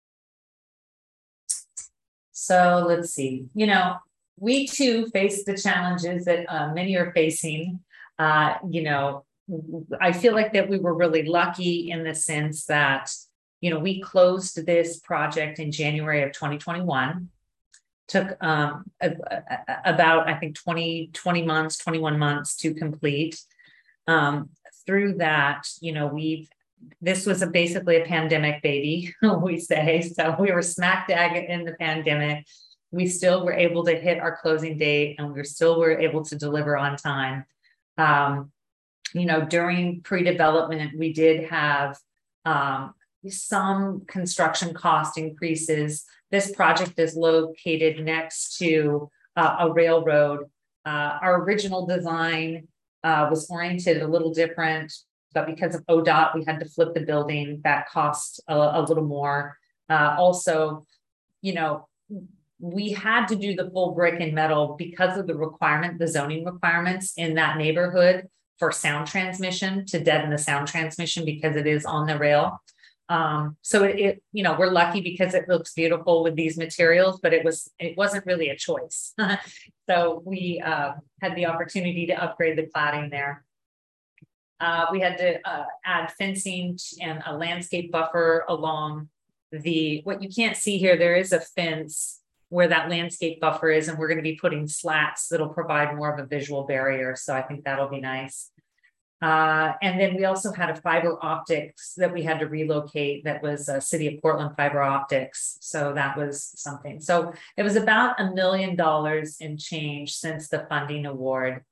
So let's see, you know, we too face the challenges that uh, many are facing. Uh, you know, I feel like that we were really lucky in the sense that, you know, we closed this project in January of twenty twenty-one. Took um, a, a, about, I think, twenty, twenty months, twenty-one months to complete. Um, through that, you know, we've, this was a, basically a pandemic baby, we say. So we were smack dab in the pandemic. We still were able to hit our closing date, and we were still were able to deliver on time. Um, you know, during pre-development, we did have um, some construction cost increases. This project is located next to uh, a railroad. Uh, our original design uh, was oriented a little different, but because of O D O T, we had to flip the building. That cost a, a little more. Uh, also, you know, we had to do the full brick and metal because of the requirement, the zoning requirements in that neighborhood for sound transmission, to deaden the sound transmission because it is on the rail. Um, so it, it, you know, we're lucky because it looks beautiful with these materials, but it was, it wasn't really a choice. So we uh, had the opportunity to upgrade the cladding there. Uh, we had to uh, add fencing and a landscape buffer along the, what you can't see here, there is a fence where that landscape buffer is, and we're going to be putting slats that'll provide more of a visual barrier. So I think that'll be nice. Uh, and then we also had a fiber optics that we had to relocate. That was a City of Portland fiber optics. So that was something. So it was about a million dollars in change since the funding award.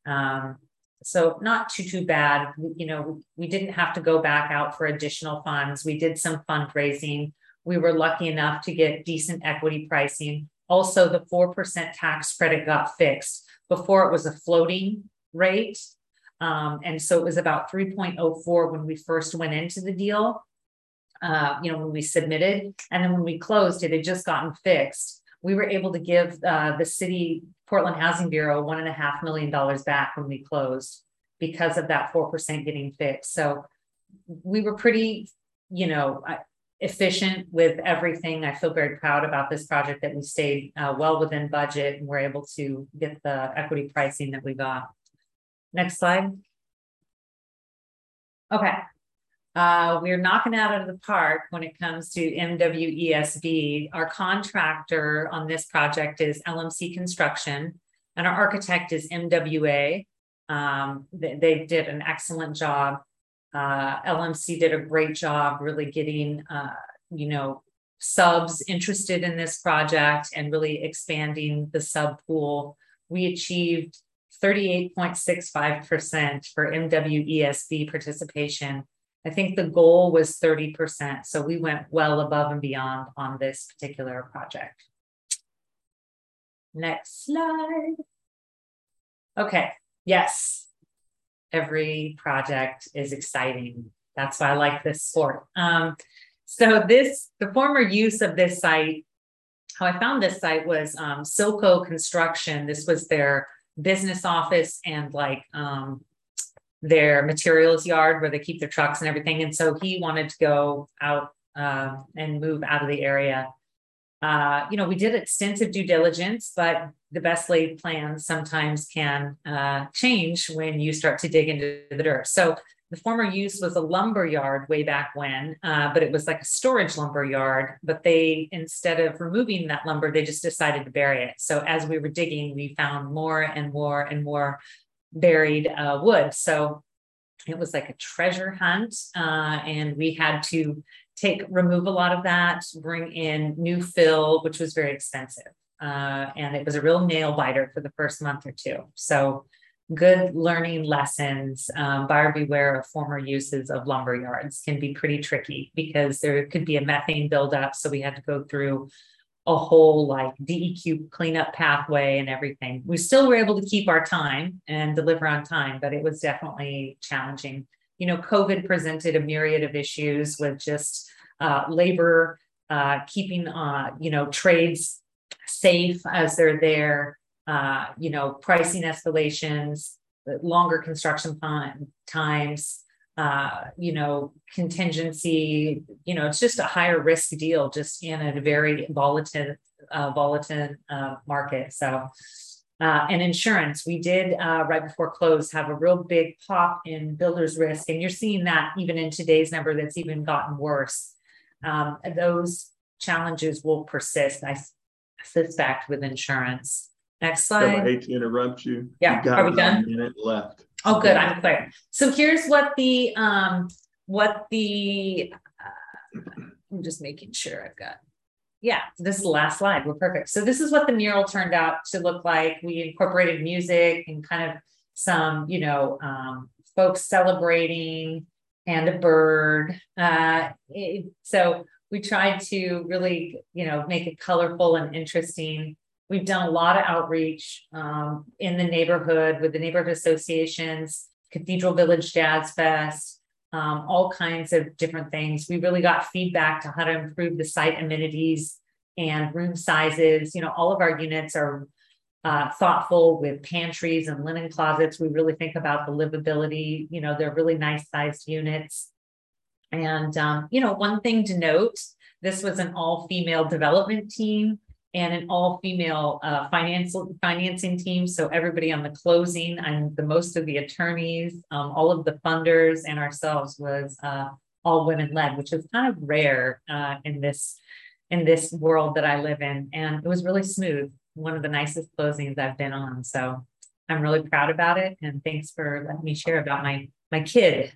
Um, so not too, too bad. You know, we didn't have to go back out for additional funds. We did some fundraising. We were lucky enough to get decent equity pricing. Also, the four percent tax credit got fixed. Before it was a floating rate. Um, and so it was about three point oh four when we first went into the deal, uh, you know, when we submitted. And then when we closed, it had just gotten fixed. We were able to give uh, the city, Portland Housing Bureau, one and a half million dollars back when we closed because of that four percent getting fixed. So we were pretty, you know, efficient with everything. I feel very proud about this project that we stayed uh, well within budget and were able to get the equity pricing that we got. Next slide. Okay. Uh, we're knocking it out of the park when it comes to M W E S B. Our contractor on this project is L M C Construction, and our architect is M W A. Um, they, they did an excellent job. Uh, L M C did a great job really getting, uh, you know, subs interested in this project and really expanding the sub pool. We achieved thirty-eight point six five percent for M W E S B participation. I think the goal was thirty percent. So we went well above and beyond on this particular project. Next slide. Okay, yes. Every project is exciting. That's why I like this sport. Um, so this, the former use of this site, how I found this site was um, Silco Construction. This was their business office and like um, their materials yard where they keep their trucks and everything. And so he wanted to go out uh, and move out of the area. Uh, you know, we did extensive due diligence, but the best laid plans sometimes can uh, change when you start to dig into the dirt. So the former use was a lumber yard way back when, uh, but it was like a storage lumber yard. But they, instead of removing that lumber, they just decided to bury it. So as we were digging, we found more and more and more buried uh, wood. So it was like a treasure hunt, uh, and we had to take, remove a lot of that, bring in new fill, which was very expensive. Uh, and it was a real nail biter for the first month or two. So good learning lessons. Um, buyer beware of former uses of lumber yards can be pretty tricky because there could be a methane buildup. So we had to go through a whole like D E Q cleanup pathway and everything. We still were able to keep our time and deliver on time, but it was definitely challenging. You know, COVID presented a myriad of issues with just uh, labor, uh, keeping, uh, you know, trades safe as they're there, uh, you know, pricing escalations, longer construction time, times, uh, you know, contingency, you know, it's just a higher risk deal just in a very volatile, uh, volatile uh, market. So, uh, and insurance, we did uh, right before close have a real big pop in builder's risk. And you're seeing that even in today's number that's even gotten worse. Um, those challenges will persist, I suspect, with insurance. Next slide. So I hate to interrupt you. Yeah, You've got are we done? a minute left. Oh, good. I'm clear. So here's what the um, what the uh, I'm just making sure I've got. Yeah, this is the last slide. We're perfect. So this is what the mural turned out to look like. We incorporated music and kind of some, you know, um, folks celebrating and a bird. Uh, it, so we tried to really, you know, make it colorful and interesting. We've done a lot of outreach um, in the neighborhood with the neighborhood associations, Cathedral Village Jazz Fest, um, all kinds of different things. We really got feedback to how to improve the site amenities and room sizes. You know, all of our units are uh, thoughtful with pantries and linen closets. We really think about the livability. You know, they're really nice sized units. And, um, you know, one thing to note, this was an all female development team and an all-female uh, financial financing team. So everybody on the closing and the most of the attorneys, um, all of the funders and ourselves was uh, all women-led, which is kind of rare uh, in this in this world that I live in. And it was really smooth. One of the nicest closings I've been on. So I'm really proud about it. And thanks for letting me share about my my kid.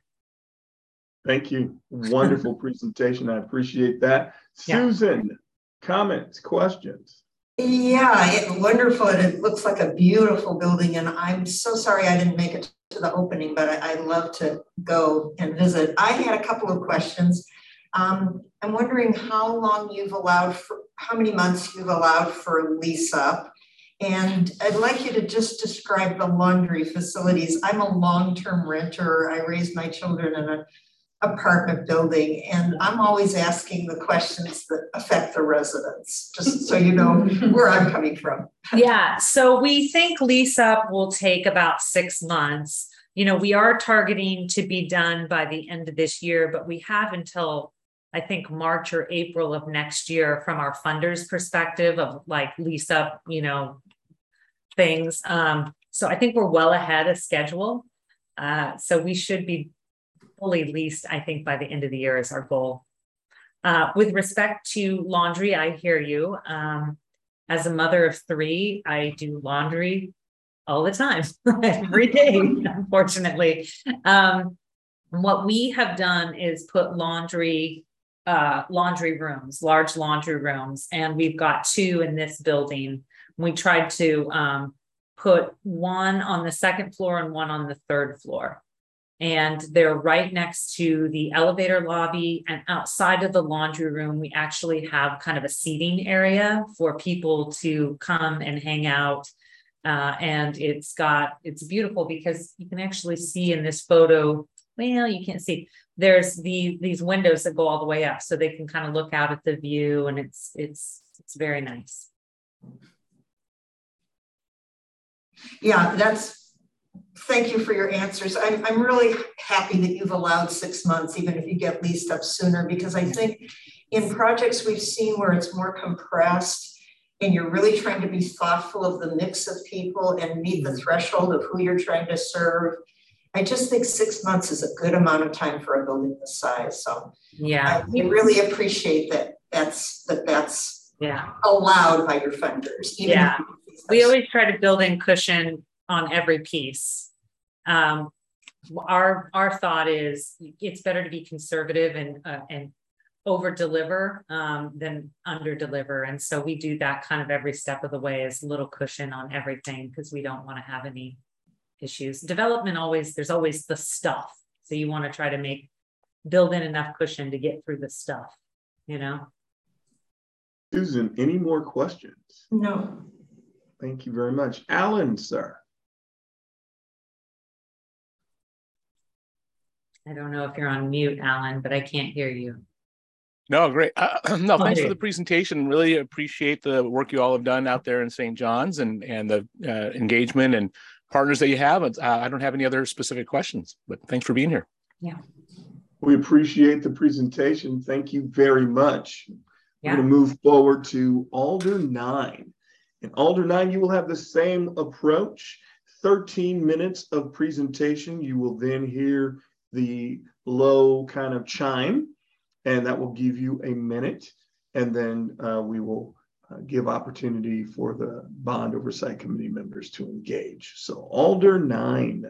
Thank you. Wonderful presentation. I appreciate that. Yeah. Susan. Comments, questions? Yeah, it, wonderful. And it looks like a beautiful building. And I'm so sorry I didn't make it to the opening, but I, I'd love to go and visit. I had a couple of questions. Um, I'm wondering how long you've allowed for, how many months you've allowed for lease up. And I'd like you to just describe the laundry facilities. I'm a long-term renter. I raised my children in an apartment building, and I'm always asking the questions that affect the residents, just so you know where I'm coming from. Yeah, so we think lease up will take about six months. You know, we are targeting to be done by the end of this year, but we have until I think March or April of next year from our funders' perspective of like lease up, you know, things. Um, so I think we're well ahead of schedule. Uh, so we should be fully leased, I think, by the end of the year is our goal. Uh, with respect to laundry, I hear you. Um, as a mother of three, I do laundry all the time, every day, unfortunately. Um, what we have done is put laundry, uh, laundry rooms, large laundry rooms, and we've got two in this building. We tried to um, put one on the second floor and one on the third floor. And they're right next to the elevator lobby, and outside of the laundry room, we actually have kind of a seating area for people to come and hang out. Uh, and it's got, it's beautiful because you can actually see in this photo, well, you can't see, there's the, these windows that go all the way up so they can kind of look out at the view, and it's, it's, it's very nice. Yeah, that's, thank you for your answers. I'm, I'm really happy that you've allowed six months, even if you get leased up sooner, because I think in projects we've seen where it's more compressed and you're really trying to be thoughtful of the mix of people and meet the threshold of who you're trying to serve, I just think six months is a good amount of time for a building this size. So yeah, I really appreciate that that's, that that's yeah allowed by your funders. Even yeah, we always try to build in cushion on every piece. Um, our our thought is it's better to be conservative and uh, and over deliver um, than under deliver, and so we do that kind of every step of the way as little cushion on everything because we don't want to have any issues. Development always there's always the stuff, so you want to try to make build in enough cushion to get through the stuff, you know. Susan, any more questions? No. Thank you very much. Alan, sir. I don't know if you're on mute, Alan, but I can't hear you. No, great. Uh, no, thanks Okay. for the presentation. Really appreciate the work you all have done out there in Saint John's and, and the uh, engagement and partners that you have. Uh, I don't have any other specific questions, but thanks for being here. Yeah. We appreciate the presentation. Thank you very much. Yeah. We're going to move forward to Alder nine. In Alder nine, you will have the same approach. thirteen minutes of presentation. You will then hear the low kind of chime, and that will give you a minute. And then uh, we will uh, give opportunity for the Bond Oversight Committee members to engage. So Alder nine.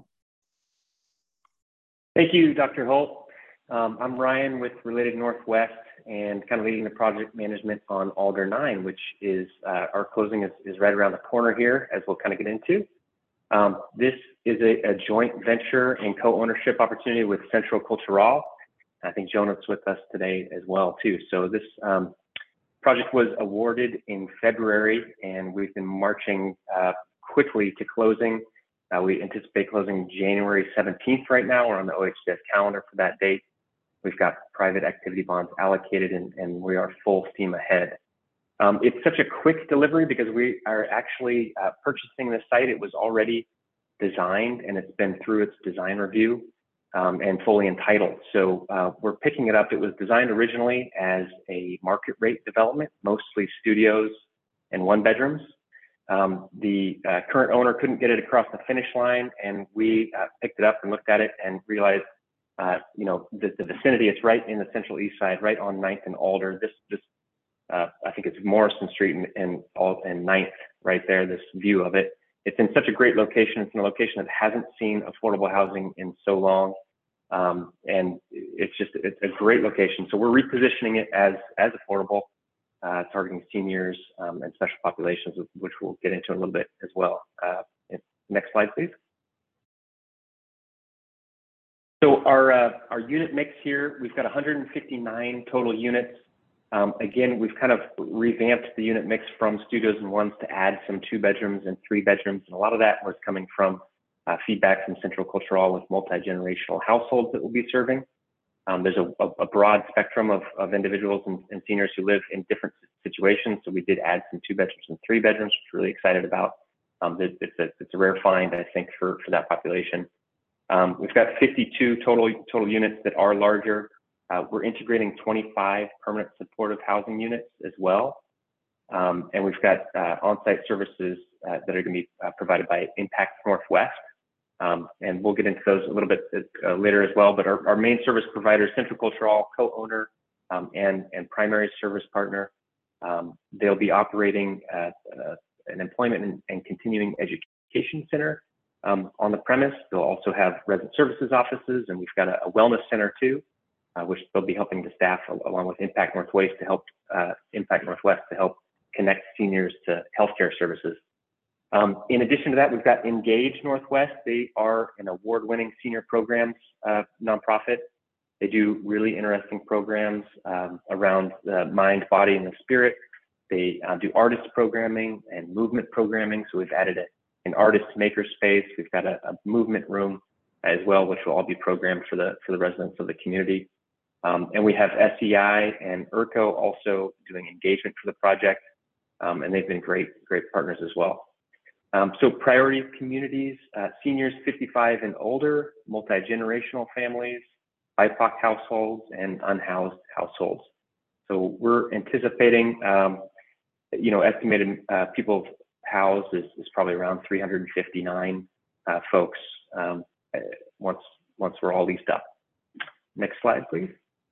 Thank you, Doctor Holt. Um, I'm Ryan with Related Northwest and kind of leading the project management on Alder nine, which is uh, our closing is, is right around the corner here, as we'll kind of get into. Um, this is a, a joint venture and co-ownership opportunity with Centro Cultural. I think Jonah's with us today as well too. So this um, project was awarded in February, and we've been marching uh, quickly to closing. Uh, we anticipate closing January seventeenth right now. We're on the O H C S calendar for that date. We've got private activity bonds allocated, and, and we are full steam ahead. Um, it's such a quick delivery because we are actually uh, purchasing the site. It was already designed and it's been through its design review um, and fully entitled. So uh, we're picking it up. It was designed originally as a market rate development, mostly studios and one bedrooms. Um, the uh, current owner couldn't get it across the finish line, and we uh, picked it up and looked at it and realized, uh, you know, the, the vicinity, it's right in the Central East Side, right on ninth and Alder. This, this uh, I think it's Morrison Street and, and, and ninth right there, this view of it. It's in such a great location. It's in a location that hasn't seen affordable housing in so long. Um, and it's just, it's a great location. So we're repositioning it as, as affordable. uh, targeting seniors um, and special populations, which we'll get into a little bit as well. Uh, next slide, please. So our, uh, our unit mix here, we've got one hundred fifty-nine total units. Um, again, we've kind of revamped the unit mix from studios and ones to add some two bedrooms and three bedrooms. And a lot of that was coming from uh, feedback from Central Cultural with multi-generational households that we'll be serving. Um, there's a, a, a broad spectrum of, of individuals and, and seniors who live in different situations. So we did add some two bedrooms and three bedrooms, which we're really excited about. Um, it's, a, it's a rare find, I think, for, for that population. Um, we've got fifty-two total, total units that are larger. Uh, we're integrating twenty-five permanent supportive housing units as well. Um, and we've got uh, on-site services uh, that are going to be uh, provided by Impact Northwest. Um, and we'll get into those a little bit uh, later as well. But our, our main service provider, Central Cultural, co-owner um, and, and primary service partner, um, they'll be operating uh, uh, an employment and, and continuing education center um, on the premise. They'll also have resident services offices, and we've got a, a wellness center too, uh, which they'll be helping the staff along with Impact Northwest to help uh, Impact Northwest to help connect seniors to healthcare services. Um, in addition to that, we've got Engage Northwest. They are an award-winning senior programs uh, nonprofit. They do really interesting programs um, around the mind, body, and the spirit. They uh, do artist programming and movement programming. So we've added a, an artist maker space. We've got a, a movement room as well, which will all be programmed for the for the residents of the community. Um, and we have S E I and I R C O also doing engagement for the project, um, and they've been great, great partners as well. Um, so priority communities, uh, seniors fifty-five and older, multi-generational families, B I P O C households, and unhoused households. So we're anticipating, um, you know, estimated uh, people housed is, is probably around three hundred fifty-nine uh, folks um, once, once we're all leased up. Next slide, please.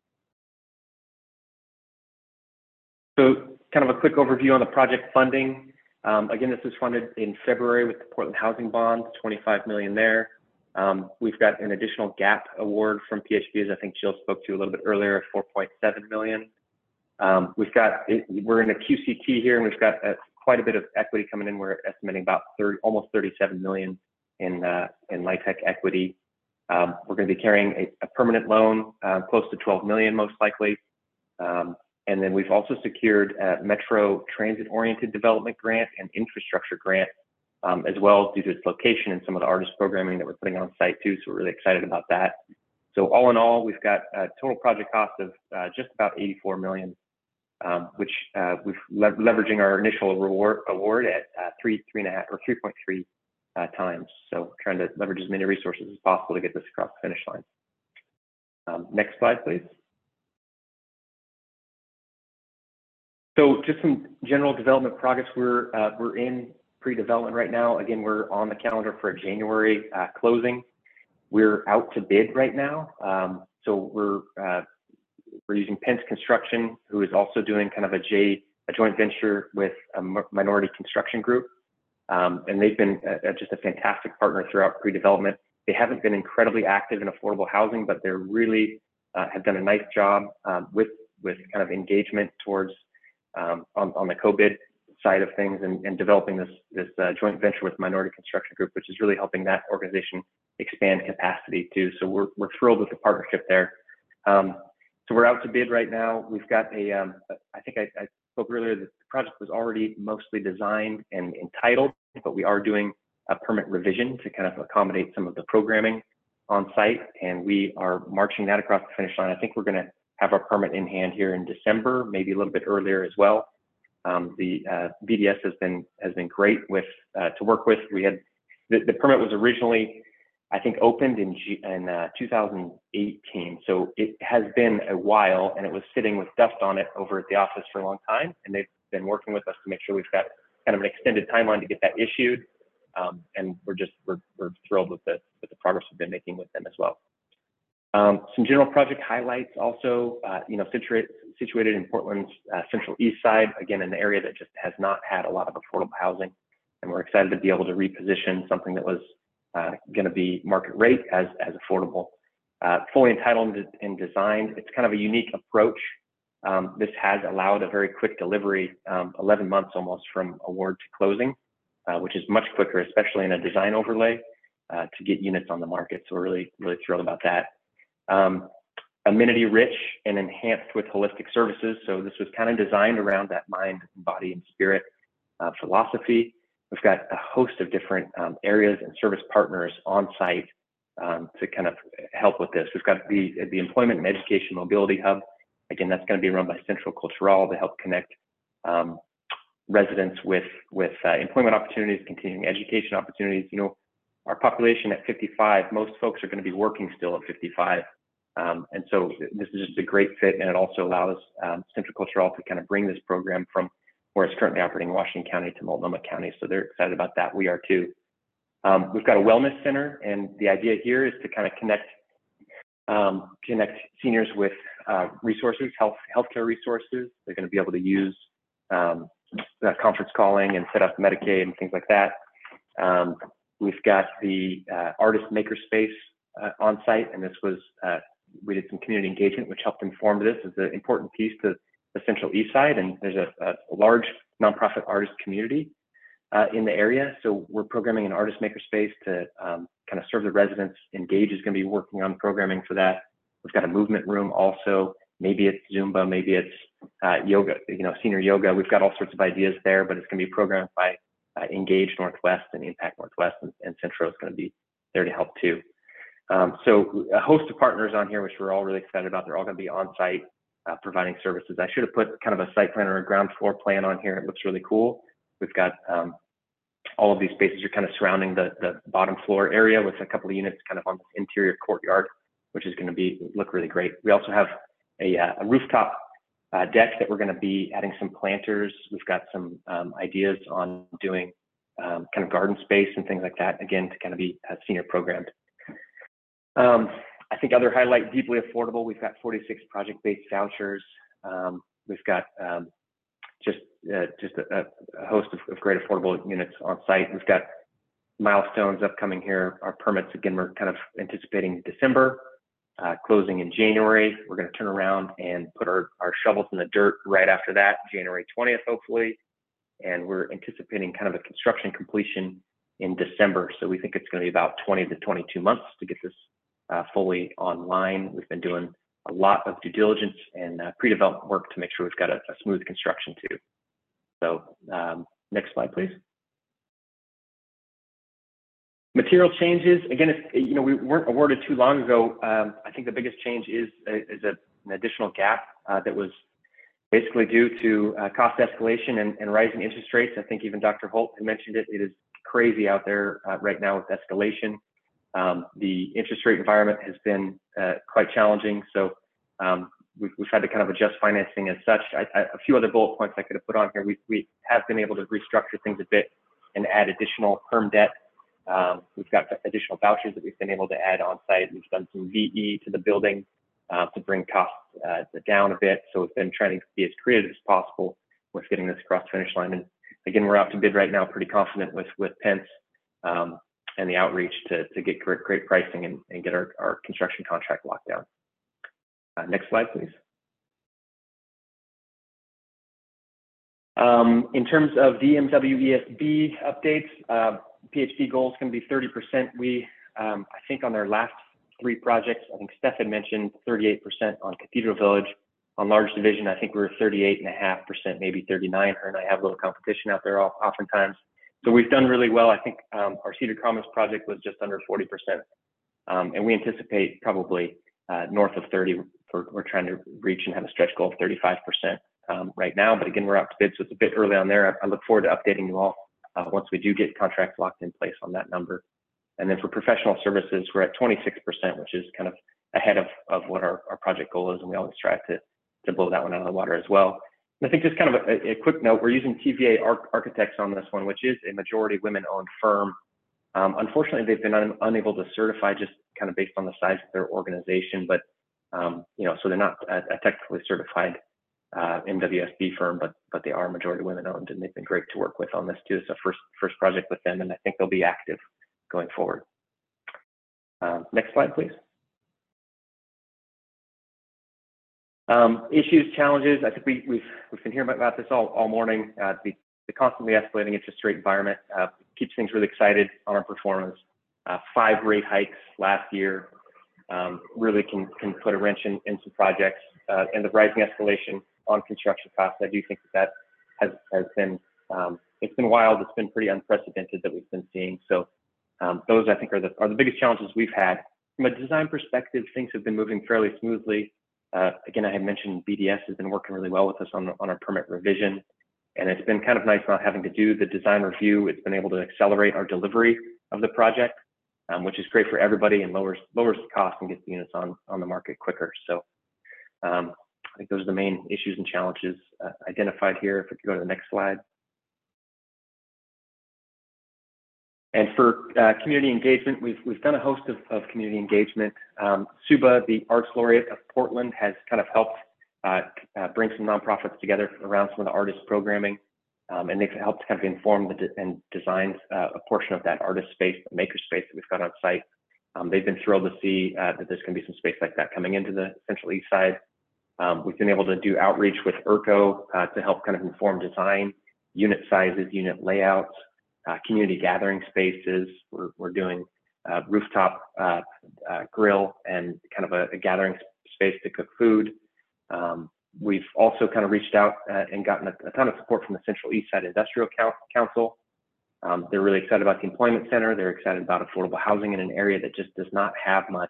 So kind of a quick overview on the project funding. Um, again, this was funded in February with the Portland Housing Bond, twenty-five million there. Um, we've got an additional GAP award from P H B, as I think Jill spoke to a little bit earlier, four point seven million. Um, we've got, we're in a Q C T here, and we've got a, quite a bit of equity coming in. We're estimating about thirty, almost thirty-seven million in uh, in LIHTC equity. Um, we're going to be carrying a, a permanent loan, uh, close to twelve million most likely. Um, And then we've also secured a Metro transit-oriented development grant and infrastructure grant um, as well due to its location and some of the artist programming that we're putting on site too. So we're really excited about that. So all in all, we've got a total project cost of uh, just about eighty-four million, um, which uh, we've le leveraging our initial reward award at uh, three, three and a half or three point three uh, times. So trying to leverage as many resources as possible to get this across the finish line. Um, next slide, please. So just some general development progress. We're uh, we're in pre-development right now. Again, we're on the calendar for a January uh, closing. We're out to bid right now. Um, so we're uh, we're using Pence Construction, who is also doing kind of a J a joint venture with a minority construction group, um, and they've been a, a, just a fantastic partner throughout pre-development. They haven't been incredibly active in affordable housing, but they're really uh, have done a nice job um, with with kind of engagement towards Um, on, on the co-bid side of things and, and developing this, this uh, joint venture with Minority Construction Group, which is really helping that organization expand capacity too. So we're, we're thrilled with the partnership there. Um, so we're out to bid right now. We've got a, um, I think I, I spoke earlier that the project was already mostly designed and entitled, but we are doing a permit revision to kind of accommodate some of the programming on site. And we are marching that across the finish line. I think we're gonna have our permit in hand here in December, maybe a little bit earlier as well. Um, the uh, B D S has been has been great with uh, to work with. We had the, the permit was originally, I think, opened in G in uh, two thousand eighteen, so it has been a while, and it was sitting with dust on it over at the office for a long time. And they've been working with us to make sure we've got kind of an extended timeline to get that issued. Um, and we're just we're we're thrilled with the with the progress we've been making with them as well. Um, some general project highlights also, uh, you know, situate, situated in Portland's uh, central east side, again, in an area that just has not had a lot of affordable housing. And we're excited to be able to reposition something that was uh, going to be market rate as, as affordable. Uh, fully entitled and designed. It's kind of a unique approach Um, this has allowed a very quick delivery, um, eleven months almost from award to closing, uh, which is much quicker, especially in a design overlay, uh, to get units on the market. So we're really, really thrilled about that. Um, amenity rich and enhanced with holistic services. So this was kind of designed around that mind, body, and spirit uh, philosophy. We've got a host of different um, areas and service partners on site um, to kind of help with this. We've got the, the Employment and Education Mobility Hub. Again, that's going to be run by Central Cultural to help connect um, residents with, with uh, employment opportunities, continuing education opportunities. You know, our population at fifty-five, most folks are going to be working still at fifty-five. Um, and so this is just a great fit, and it also allows um, Central Cultural to kind of bring this program from where it's currently operating in Washington County to Multnomah County. So they're excited about that. We are too. Um, we've got a wellness center, and the idea here is to kind of connect um, connect seniors with uh, resources, health healthcare resources. They're going to be able to use um, uh, conference calling and set up Medicaid and things like that. Um, we've got the uh, artist makerspace uh, on site, and this was uh, we did some community engagement, which helped inform this as an important piece to the Central East Side, and there's a, a large nonprofit artist community uh, in the area. So we're programming an artist makerspace to um, kind of serve the residents. Engage is going to be working on programming for that. We've got a movement room also. Maybe it's Zumba, maybe it's uh, yoga, you know, senior yoga. We've got all sorts of ideas there, but it's going to be programmed by uh, Engage Northwest and Impact Northwest, and, and Central is going to be there to help too. Um, so a host of partners on here, which we're all really excited about. They're all going to be on site uh, providing services. I should have put kind of a site plan or a ground floor plan on here. It looks really cool. We've got um, all of these spaces are kind of surrounding the, the bottom floor area with a couple of units kind of on the interior courtyard, which is going to be look really great. We also have a, uh, a rooftop uh, deck that we're going to be adding some planters. We've got some um, ideas on doing um, kind of garden space and things like that, again, to kind of be uh, senior programmed. Um, I think other highlight, deeply affordable. We've got forty-six project-based vouchers. Um, we've got um, just uh, just a, a host of, of great affordable units on site. We've got milestones upcoming here. Our permits, again, we're kind of anticipating December, uh, closing in January. We're going to turn around and put our, our shovels in the dirt right after that, January twentieth, hopefully. And we're anticipating kind of a construction completion in December. So we think it's going to be about twenty to twenty-two months to get this uh, fully online. We've been doing a lot of due diligence and uh, pre-development work to make sure we've got a, a smooth construction too. So um, next slide, please. Material changes. Again, if, you know, we weren't awarded too long ago. Um, I think the biggest change is, is a, an additional gap uh, that was basically due to uh, cost escalation and, and rising interest rates. I think even Doctor Holt had mentioned it. It is crazy out there uh, right now with escalation. Um, the interest rate environment has been uh, quite challenging. So um, we've, we've had to kind of adjust financing as such. I, I, a few other bullet points I could have put on here. We, we have been able to restructure things a bit and add additional perm debt. Um, we've got additional vouchers that we've been able to add on site. We've done some V E to the building uh, to bring costs uh, down a bit. So we've been trying to be as creative as possible with getting this across the finish line. And again, we're out to bid right now, pretty confident with, with Pence um, and the outreach to, to get great, great pricing and, and get our, our construction contract locked down. Uh, next slide, please. Um, in terms of D M W E S B updates, uh, P H D goal is going to be thirty percent. We, um, I think on their last three projects, I think Steph had mentioned thirty-eight percent on Cathedral Village. On Large Division, I think we were thirty-eight point five percent, maybe thirty-nine. Her and I have a little competition out there oftentimes. So we've done really well. I think um, our Cedar Commons project was just under forty percent. Um, and we anticipate probably uh, north of thirty. For, we're trying to reach and have a stretch goal of thirty-five percent um, right now. But again, we're out to bid, so it's a bit early on there. I, I look forward to updating you all Uh, once we do get contracts locked in place on that number. And then for professional services, we're at twenty-six percent, which is kind of ahead of, of what our, our project goal is. And we always strive to, to blow that one out of the water as well. And I think just kind of a, a quick note, we're using T V A Arch Architects on this one, which is a majority women-owned firm. Um, unfortunately, they've been un unable to certify just kind of based on the size of their organization, but um, you know, so they're not a, a technically certified Uh, M W S B firm, but but they are majority women owned, and they've been great to work with on this too. It's a first first project with them, and I think they'll be active going forward. Um, next slide, please. Um, issues, challenges. I think we, we've we've been hearing about this all all morning. Uh, the, the constantly escalating interest rate environment uh, keeps things really excited on our performance. Uh, five rate hikes last year um, really can can put a wrench in, in some projects, uh, and the rising escalation on construction costs. I do think that that has has been um, it's been wild. It's been pretty unprecedented that we've been seeing. So um, those I think are the are the biggest challenges we've had. From a design perspective, things have been moving fairly smoothly. Uh, again, I had mentioned B D S has been working really well with us on, on our permit revision, and it's been kind of nice not having to do the design review. It's been able to accelerate our delivery of the project, um, which is great for everybody and lowers lowers the cost and gets the units on, on the market quicker. So um, I think those are the main issues and challenges uh, identified here. If we could go to the next slide. And for uh, community engagement, we've we've done a host of, of community engagement. Um, SUBA, the Arts Laureate of Portland, has kind of helped uh, uh, bring some nonprofits together around some of the artist programming, um, and they've helped kind of inform the de and design uh, a portion of that artist space, the maker space that we've got on site. Um, they've been thrilled to see uh, that there's going to be some space like that coming into the Central East Side. Um, we've been able to do outreach with E R C O uh, to help kind of inform design, unit sizes, unit layouts. Uh, community gathering spaces. We're, we're doing uh, rooftop uh, uh, grill and kind of a, a gathering space to cook food. Um, we've also kind of reached out uh, and gotten a, a ton of support from the Central East Side Industrial Council. Um, they're really excited about the Employment Center. They're excited about affordable housing in an area that just does not have much.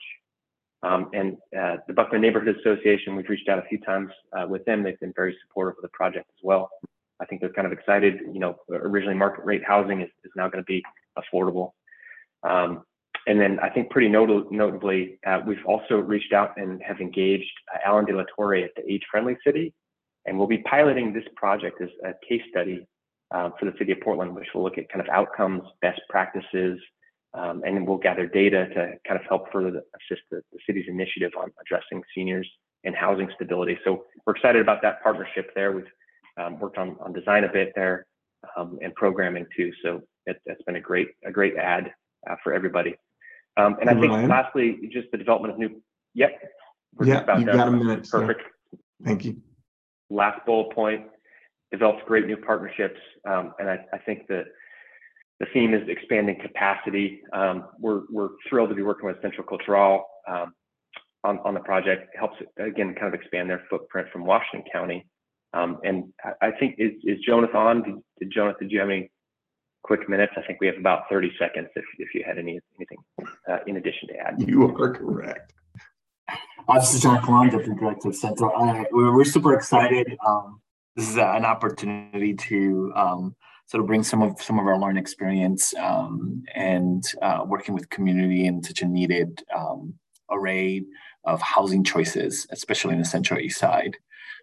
Um, and uh, the Buckner Neighborhood Association, we've reached out a few times uh, with them. They've been very supportive of the project as well. I think they're kind of excited. You know, originally market rate housing is, is now going to be affordable. Um, and then I think pretty not notably, uh, we've also reached out and have engaged uh, Alan De La Torre at the Age Friendly City. And we'll be piloting this project as a case study uh, for the city of Portland, which will look at kind of outcomes, best practices, um, and then we'll gather data to kind of help further assist the, the city's initiative on addressing seniors and housing stability. So we're excited about that partnership there. We've Um, worked on, on design a bit there um, and programming too. So it, it's been a great a great add uh, for everybody. Um, and hey, I think Ryan? lastly, just the development of new. Yep. We're Yeah, about you've done. got a minute. Perfect. So thank you. Last bullet point: develops great new partnerships, um, and I, I think that the theme is expanding capacity. Um, we're we're thrilled to be working with Central Cultural um, on on the project. It helps again kind of expand their footprint from Washington County. Um, and I think, is, is Jonath on? Did, did Jonath, did you have any quick minutes? I think we have about thirty seconds if, if you had any anything uh, in addition to add. You are correct. Uh, this is John Kalan, Deputy Director of Central. Uh, we're, we're super excited. Um, this is a, an opportunity to um, sort of bring some of some of our learned experience um, and uh, working with community in such a needed um, array of housing choices, especially in the Central East Side.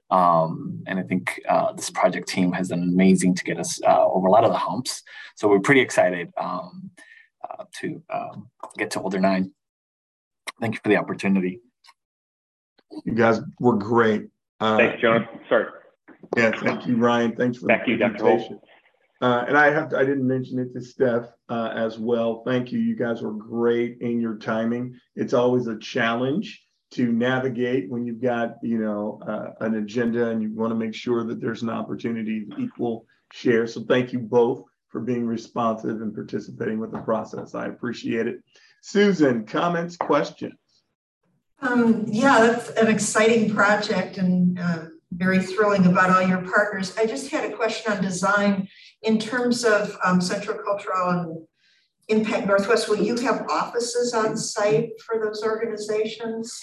Um, and I think uh, this project team has done amazing to get us uh, over a lot of the humps. So we're pretty excited um, uh, to um, get to Alder nine. Thank you for the opportunity. You guys were great. Uh, Thanks, John. Sorry. Yeah, thank you, Ryan. Thanks for Back the to you, Doctor presentation. Uh, and I have to, I didn't mention it to Steph uh, as well. Thank you. You guys were great in your timing. It's always a challenge to navigate when you've got, you know, uh, an agenda and you want to make sure that there's an opportunity to equal share. So thank you both for being responsive and participating with the process. I appreciate it. Susan, comments, questions? Um, yeah, that's an exciting project and uh, very thrilling about all your partners. I just had a question on design in terms of um, Central Cultural and Impact Northwest. Will you have offices on site for those organizations?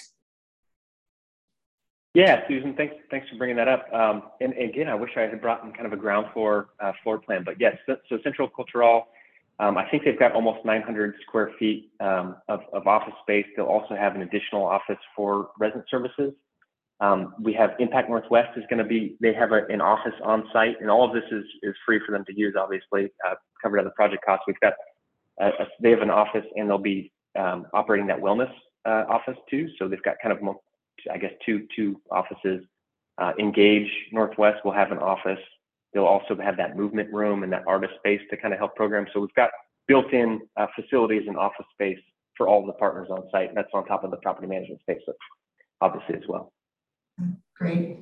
Yeah, Susan, thanks thanks for bringing that up. Um, and, and again, I wish I had brought in kind of a ground floor uh, floor plan, but yes, so, so Central Cultural, um, I think they've got almost nine hundred square feet um, of, of office space. They'll also have an additional office for resident services. Um, we have Impact Northwest is going to be, they have a, an office on site, and all of this is, is free for them to use, obviously, uh, covered out of the project costs. We've got, uh, a, they have an office and they'll be um, operating that wellness uh, office too. So they've got kind of, I guess, two, two offices. Uh, Engage Northwest will have an office. They'll also have that movement room and that artist space to kind of help program. So we've got built-in uh, facilities and office space for all of the partners on site. And that's on top of the property management space, obviously, as well. Great.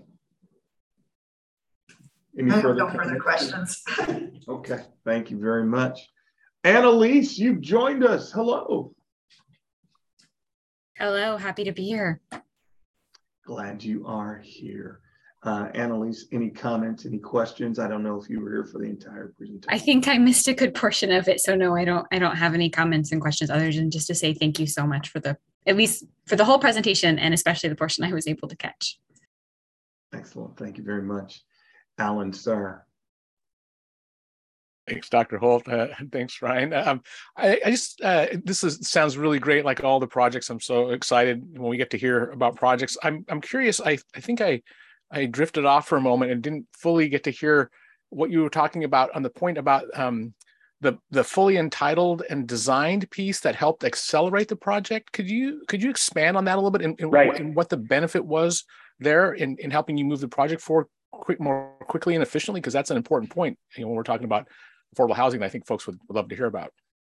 Any I have further no further questions. Okay, thank you very much. Annalise, you've joined us. Hello. Hello, happy to be here. Glad you are here. Uh, Annalise, any comments, any questions? I don't know if you were here for the entire presentation. I think I missed a good portion of it. So no, I don't I don't have any comments and questions other than just to say thank you so much for the, at least for the whole presentation and especially the portion I was able to catch. Excellent. Thank you very much. Alan Starr. Thanks, Doctor Holt. Uh, thanks, Ryan. Um, I, I just, uh, this is, sounds really great, like all the projects. I'm so excited when we get to hear about projects. I'm, I'm curious, I, I think I, I drifted off for a moment and didn't fully get to hear what you were talking about on the point about um, the, the fully entitled and designed piece that helped accelerate the project. Could you, could you expand on that a little bit and, and, right. and what the benefit was there in, in helping you move the project forward quick, more quickly and efficiently? Because that's an important point, you know, when we're talking about affordable housing, I think folks would, would love to hear about.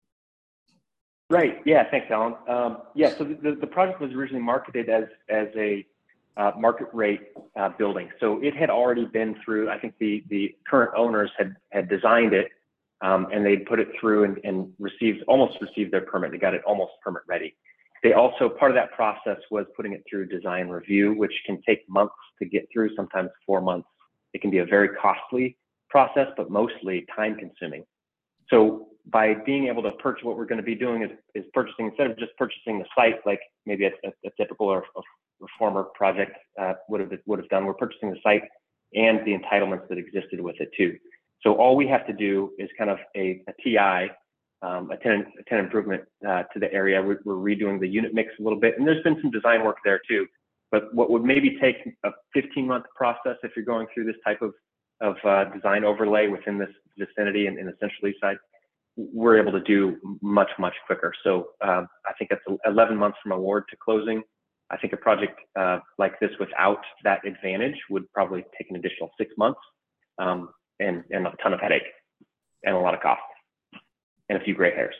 Right. Yeah. Thanks, Alan. Um, yeah. So the, the project was originally marketed as as a uh, market rate uh, building. So it had already been through. I think the the current owners had had designed it, um, and they put it through and, and received almost received their permit. They got it almost permit ready. They also, part of that process was putting it through design review, which can take months to get through. Sometimes four months. It can be a very costly process, but mostly time consuming. So by being able to purchase, what we're going to be doing is, is purchasing, instead of just purchasing the site, like maybe a, a, a typical or a, a former project uh, would have would have done, we're purchasing the site and the entitlements that existed with it too. So all we have to do is kind of a, a T I, um, a tenant, a tenant improvement uh, to the area. We're, we're redoing the unit mix a little bit, and there's been some design work there too. But what would maybe take a fifteen month process if you're going through this type of of uh, design overlay within this vicinity and in the Central East Side, we're able to do much, much quicker. So um, I think that's eleven months from award to closing. I think a project uh, like this without that advantage would probably take an additional six months um, and, and a ton of headache and a lot of cost and a few gray hairs.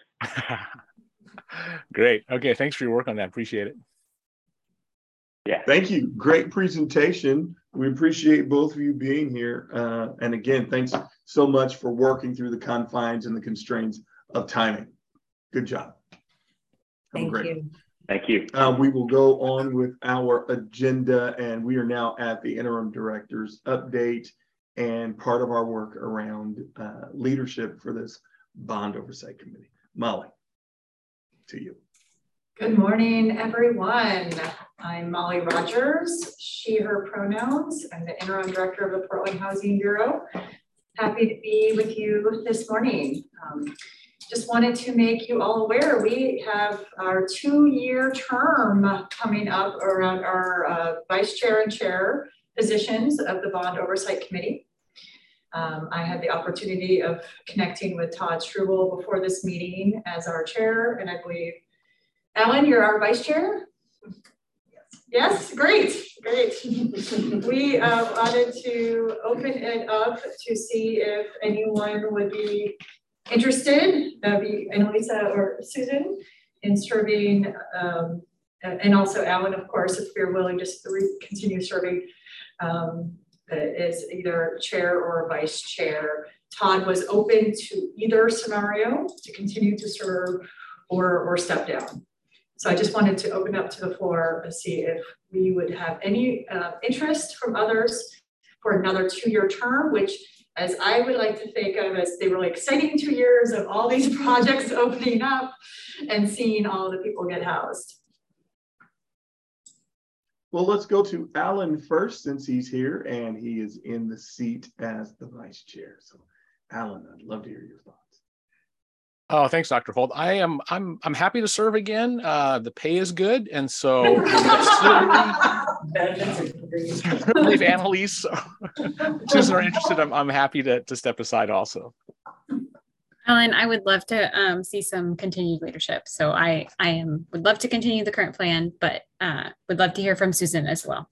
Great. Okay. Thanks for your work on that. Appreciate it. Yeah. Thank you. Great presentation. We appreciate both of you being here. Uh, and again, thanks so much for working through the confines and the constraints of timing. Good job. Thank great. you. Thank you. Uh, we will go on with our agenda, and we are now at the interim director's update and part of our work around uh, leadership for this bond oversight committee. Molly, to you. Good morning, everyone. I'm Molly Rogers, she, her pronouns. I'm the interim director of the Portland Housing Bureau. Happy to be with you this morning. Um, just wanted to make you all aware, we have our two-year term coming up around our uh, vice chair and chair positions of the Bond Oversight Committee. Um, I had the opportunity of connecting with Todd Struble before this meeting as our chair, and I believe Alan, you're our vice chair? Yes, great, great. We uh, wanted to open it up to see if anyone would be interested, that'd be Annalisa or Susan, in serving, um, and also Alan, of course, if you're willing to continue serving um, as either chair or vice chair. Todd was open to either scenario, to continue to serve or, or step down. So I just wanted to open up to the floor and see if we would have any uh, interest from others for another two-year term, which, as I would like to think of as the really exciting two years of all these projects opening up and seeing all the people get housed. Well, let's go to Alan first, since he's here and he is in the seat as the vice chair. So Alan, I'd love to hear your thoughts. Oh, thanks, Doctor Holt. I am I'm I'm happy to serve again. Uh, the pay is good, and so certainly if Annalise or Susan are interested, I'm I'm happy to to step aside also. Alan, I would love to um, see some continued leadership. So I I am would love to continue the current plan, but uh, would love to hear from Susan as well.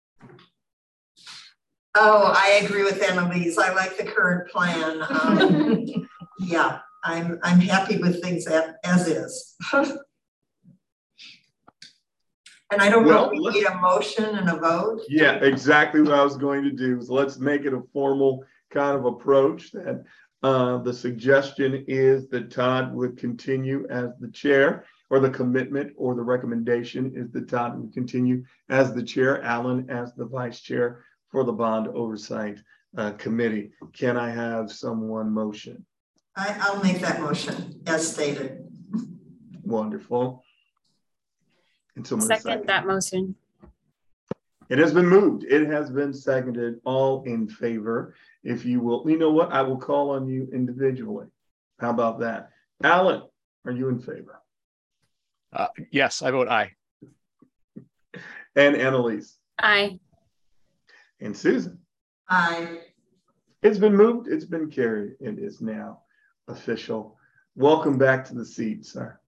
Oh, I agree with Annalise. I like the current plan. Um, yeah. I'm I'm happy with things as is. And I don't Well, know if we need a motion and a vote. Yeah, exactly what I was going to do. So let's make it a formal kind of approach. That uh, the suggestion is that Todd would continue as the chair, or the commitment or the recommendation is that Todd would continue as the chair, Alan as the vice chair for the Bond Oversight uh, Committee. Can I have someone motion? I, I'll make that motion as stated. Wonderful. And someone Second, second that motion. It has been moved. It has been seconded. All in favor. If you will, you know what? I will call on you individually. How about that? Alan, are you in favor? Uh, yes, I vote aye. And Annalise? Aye. And Susan? Aye. It's been moved. It's been carried. It is now official. Welcome back to the seat, sir.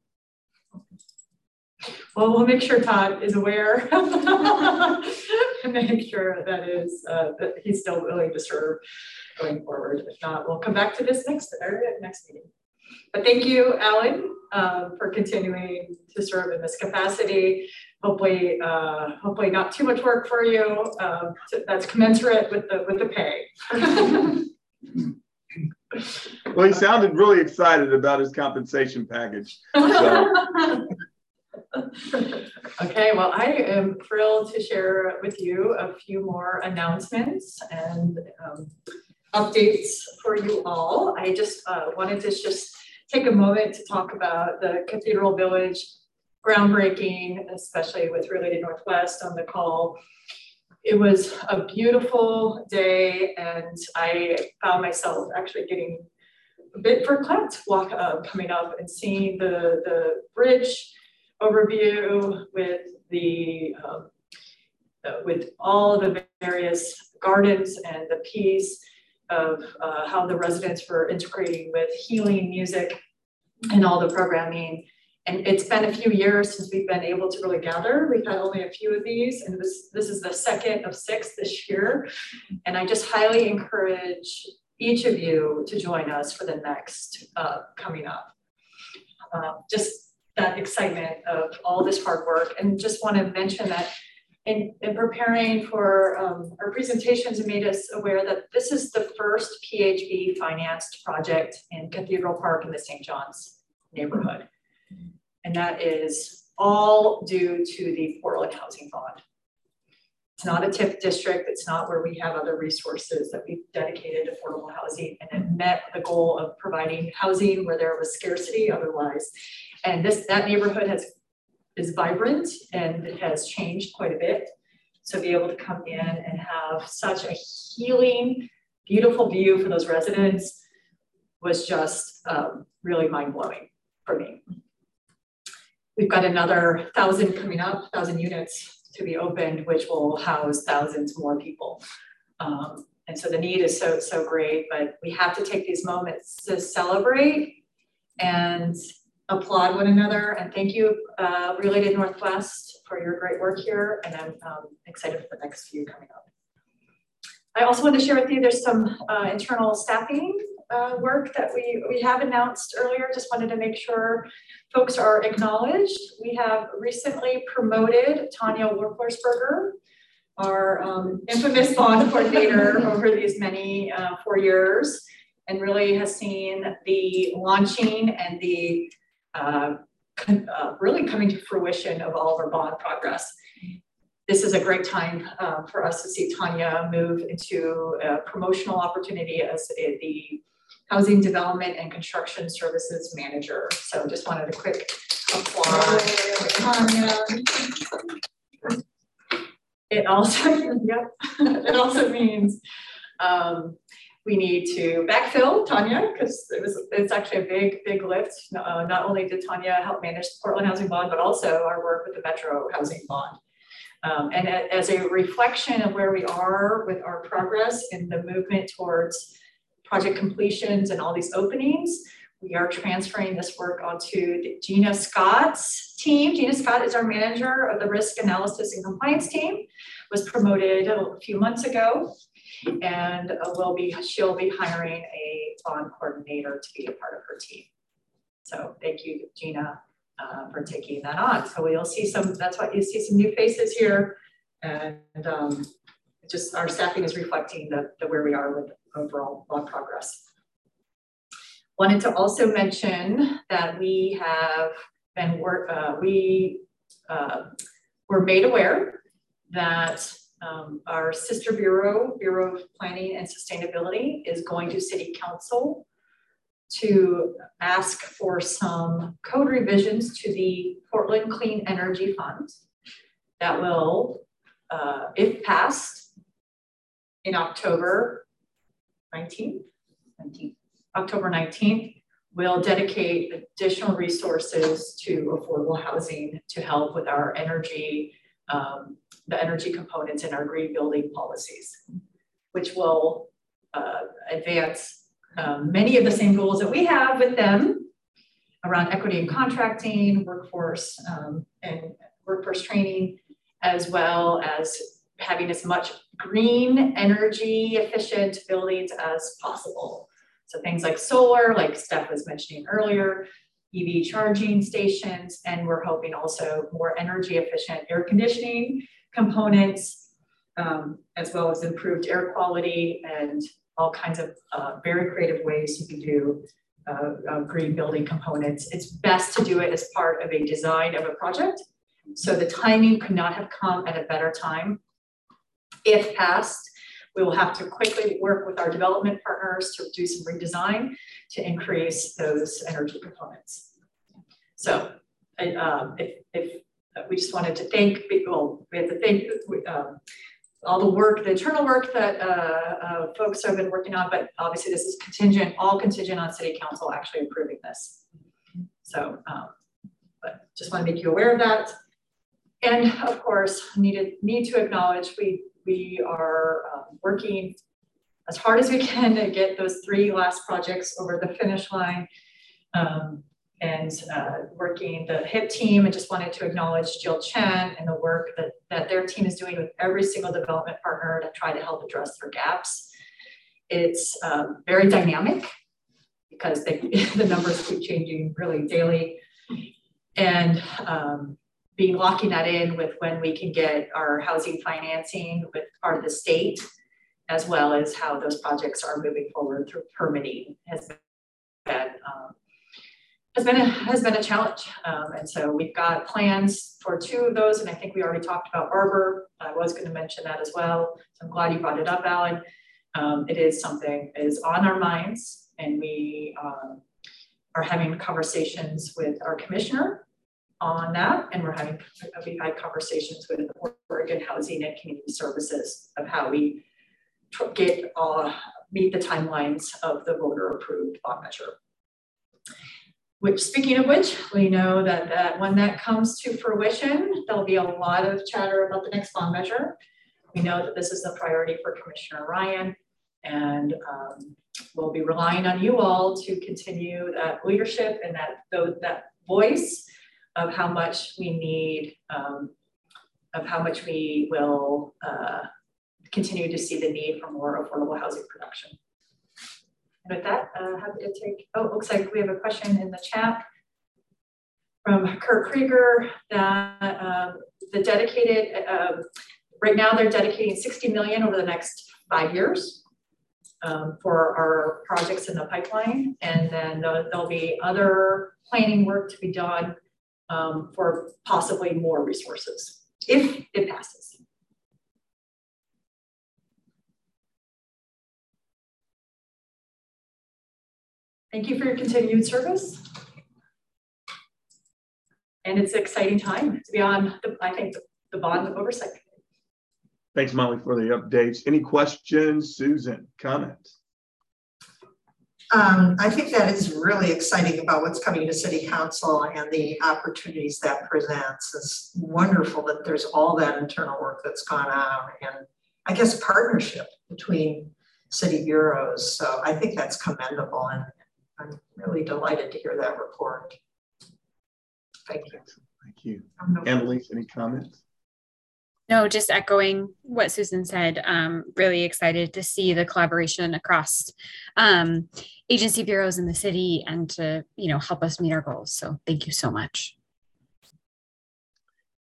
Well, we'll make sure Todd is aware and make sure that is uh, that he's still willing to serve going forward. If not, we'll come back to this next or next meeting. But thank you, Alan, uh, for continuing to serve in this capacity. Hopefully, uh, hopefully not too much work for you. Uh, that's commensurate with the with the pay. Well, he sounded really excited about his compensation package. So. Okay, well, I am thrilled to share with you a few more announcements and um, updates for you all. I just uh, wanted to just take a moment to talk about the Cathedral Village groundbreaking, especially with Related Northwest on the call. It was a beautiful day, and I found myself actually getting a bit verklempt walk uh, coming up and seeing the, the bridge overview with the um, uh, with all the various gardens and the piece of uh, how the residents were integrating with healing music and all the programming. And it's been a few years since we've been able to really gather. We've had only a few of these, and this, this is the second of six this year. And I just highly encourage each of you to join us for the next uh, coming up. Uh, just that excitement of all this hard work. And just want to mention that in, in preparing for um, our presentations, it made us aware that this is the first P H B financed project in Cathedral Park in the Saint John's neighborhood. And that is all due to the Portland Housing Bond. It's not a T I F district. It's not where we have other resources that we've dedicated to affordable housing, and it met the goal of providing housing where there was scarcity otherwise. And this that neighborhood has is vibrant and it has changed quite a bit. So be able to come in and have such a healing, beautiful view for those residents was just um, really mind-blowing for me. We've got another thousand coming up, thousand units to be opened, which will house thousands more people. Um, and so the need is so, so great, but we have to take these moments to celebrate and applaud one another. And thank you, uh, Related Northwest, for your great work here. And I'm um, excited for the next few coming up. I also want to share with you, there's some uh, internal staffing uh, work that we, we have announced earlier. Just wanted to make sure folks are acknowledged. We have recently promoted Tanya Werflersberger, our um, infamous bond coordinator over these many uh, four years, and really has seen the launching and the uh, uh, really coming to fruition of all of our bond progress. This is a great time uh, for us to see Tanya move into a promotional opportunity as a, the Housing Development and Construction Services Manager. So just wanted a quick applause for Tanya. It also, yep, it also means um, we need to backfill Tanya, because it was it's actually a big, big lift. Uh, not only did Tanya help manage the Portland Housing Bond, but also our work with the Metro Housing Bond. Um, and a, as a reflection of where we are with our progress in the movement towards project completions and all these openings, we are transferring this work onto the Gina Scott's team. Gina Scott is our manager of the risk analysis and compliance team, was promoted a few months ago, and uh, will be, she'll be hiring a bond coordinator to be a part of her team. So thank you, Gina. uh, for taking that on. So we'll see some, that's why you see some new faces here. And um, just our staffing is reflecting the, the where we are with overall log progress. Wanted to also mention that we have been work, uh, we uh, were made aware that um, our sister bureau, Bureau of Planning and Sustainability, is going to City Council to ask for some code revisions to the Portland Clean Energy Fund that will, uh, if passed, in October nineteenth, nineteenth, October nineteenth, will dedicate additional resources to affordable housing to help with our energy, um, the energy components in our green building policies, which will uh, advance um, many of the same goals that we have with them around equity and contracting, workforce um, and workforce training, as well as having as much green energy efficient buildings as possible. So things like solar, like Steph was mentioning earlier, E V charging stations, and we're hoping also more energy efficient air conditioning components, um, as well as improved air quality and all kinds of uh, very creative ways you can do uh, uh, green building components. It's best to do it as part of a design of a project. So the timing could not have come at a better time. If passed, we will have to quickly work with our development partners to do some redesign to increase those energy components. So um, if, if uh, we just wanted to thank people, we have to thank um, all the work, the internal work that uh, uh, folks have been working on, but obviously this is contingent, all contingent on City Council actually approving this. So, um, but just want to make you aware of that. And of course, needed, need to acknowledge we We are um, working as hard as we can to get those three last projects over the finish line, um, and uh, working the H I P team. And just wanted to acknowledge Jill Chen and the work that, that their team is doing with every single development partner to try to help address their gaps. It's um, very dynamic because they, the numbers keep changing really daily. And um, being locking that in with when we can get our housing financing with part of the state, as well as how those projects are moving forward through permitting has been um, has been a, has been a challenge. Um, and so we've got plans for two of those, and I think we already talked about Arbor. I was going to mention that as well. So I'm glad you brought it up, Alan. Um, it is something that is on our minds, and we um, are having conversations with our commissioner on that, and we're having we've had conversations with Oregon Housing and Community Services of how we get uh, meet the timelines of the voter approved bond measure. Which, speaking of which, we know that, that when that comes to fruition, there'll be a lot of chatter about the next bond measure. We know that this is a priority for Commissioner Ryan, and um, we'll be relying on you all to continue that leadership and that that voice of how much we need, um, of how much we will uh, continue to see the need for more affordable housing production. And with that, uh, happy to take, oh, it looks like we have a question in the chat from Kurt Krieger that um, the dedicated, uh, right now they're dedicating sixty million over the next five years um, for our projects in the pipeline. And then there'll be other planning work to be done Um, for possibly more resources, if it passes. Thank you for your continued service. And it's an exciting time to be on, the, I think, the, the bond oversight. Thanks, Molly, for the updates. Any questions, Susan, comments? Um, I think that is really exciting about what's coming to City Council and the opportunities that presents. It's wonderful that there's all that internal work that's gone on, and I guess partnership between city bureaus. So I think that's commendable, and I'm really delighted to hear that report. Thank you. Thank you. Annalise, any comments? No, just echoing what Susan said. Um, really excited to see the collaboration across um, agency bureaus in the city and to, you know, help us meet our goals. So thank you so much.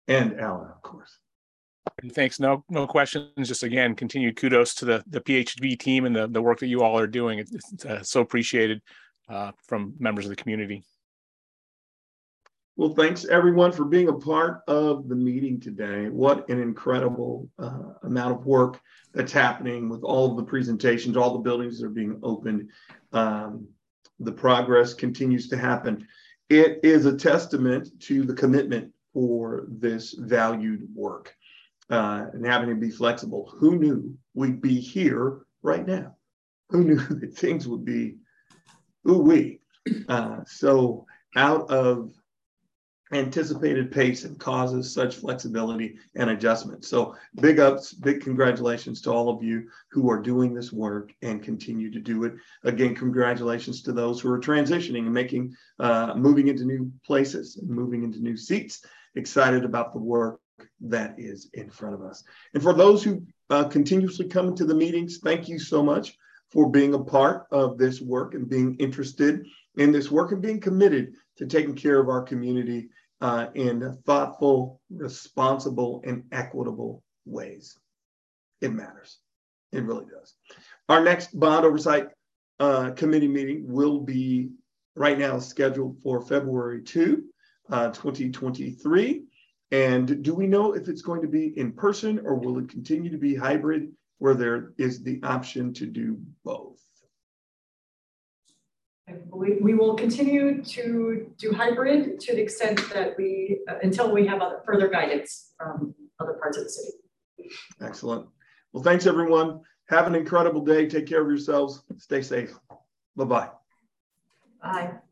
and Alan, of course. And thanks. No, no questions. Just again, continued kudos to the the P H V team and the the work that you all are doing. It's, it's uh, so appreciated uh, from members of the community. Well, thanks everyone for being a part of the meeting today. What an incredible uh, amount of work that's happening with all of the presentations, all the buildings that are being opened. Um, the progress continues to happen. It is a testament to the commitment for this valued work uh, and having to be flexible. Who knew we'd be here right now? Who knew that things would be ooh-wee? Uh, so out of anticipated pace and causes such flexibility and adjustment. So big ups, big congratulations to all of you who are doing this work and continue to do it. Again, congratulations to those who are transitioning and making, uh, moving into new places and moving into new seats. Excited about the work that is in front of us. And for those who uh, continuously come to the meetings, thank you so much for being a part of this work and being interested in this work and being committed to taking care of our community uh, in thoughtful, responsible, and equitable ways. It matters. It really does. Our next bond oversight uh, committee meeting will be right now scheduled for February second, uh, twenty twenty-three. And do we know if it's going to be in person or will it continue to be hybrid where there is the option to do both? We, we will continue to do hybrid to the extent that we, uh, until we have other, further guidance from other parts of the city. Excellent. Well, thanks everyone. Have an incredible day. Take care of yourselves. Stay safe. Bye-bye. Bye.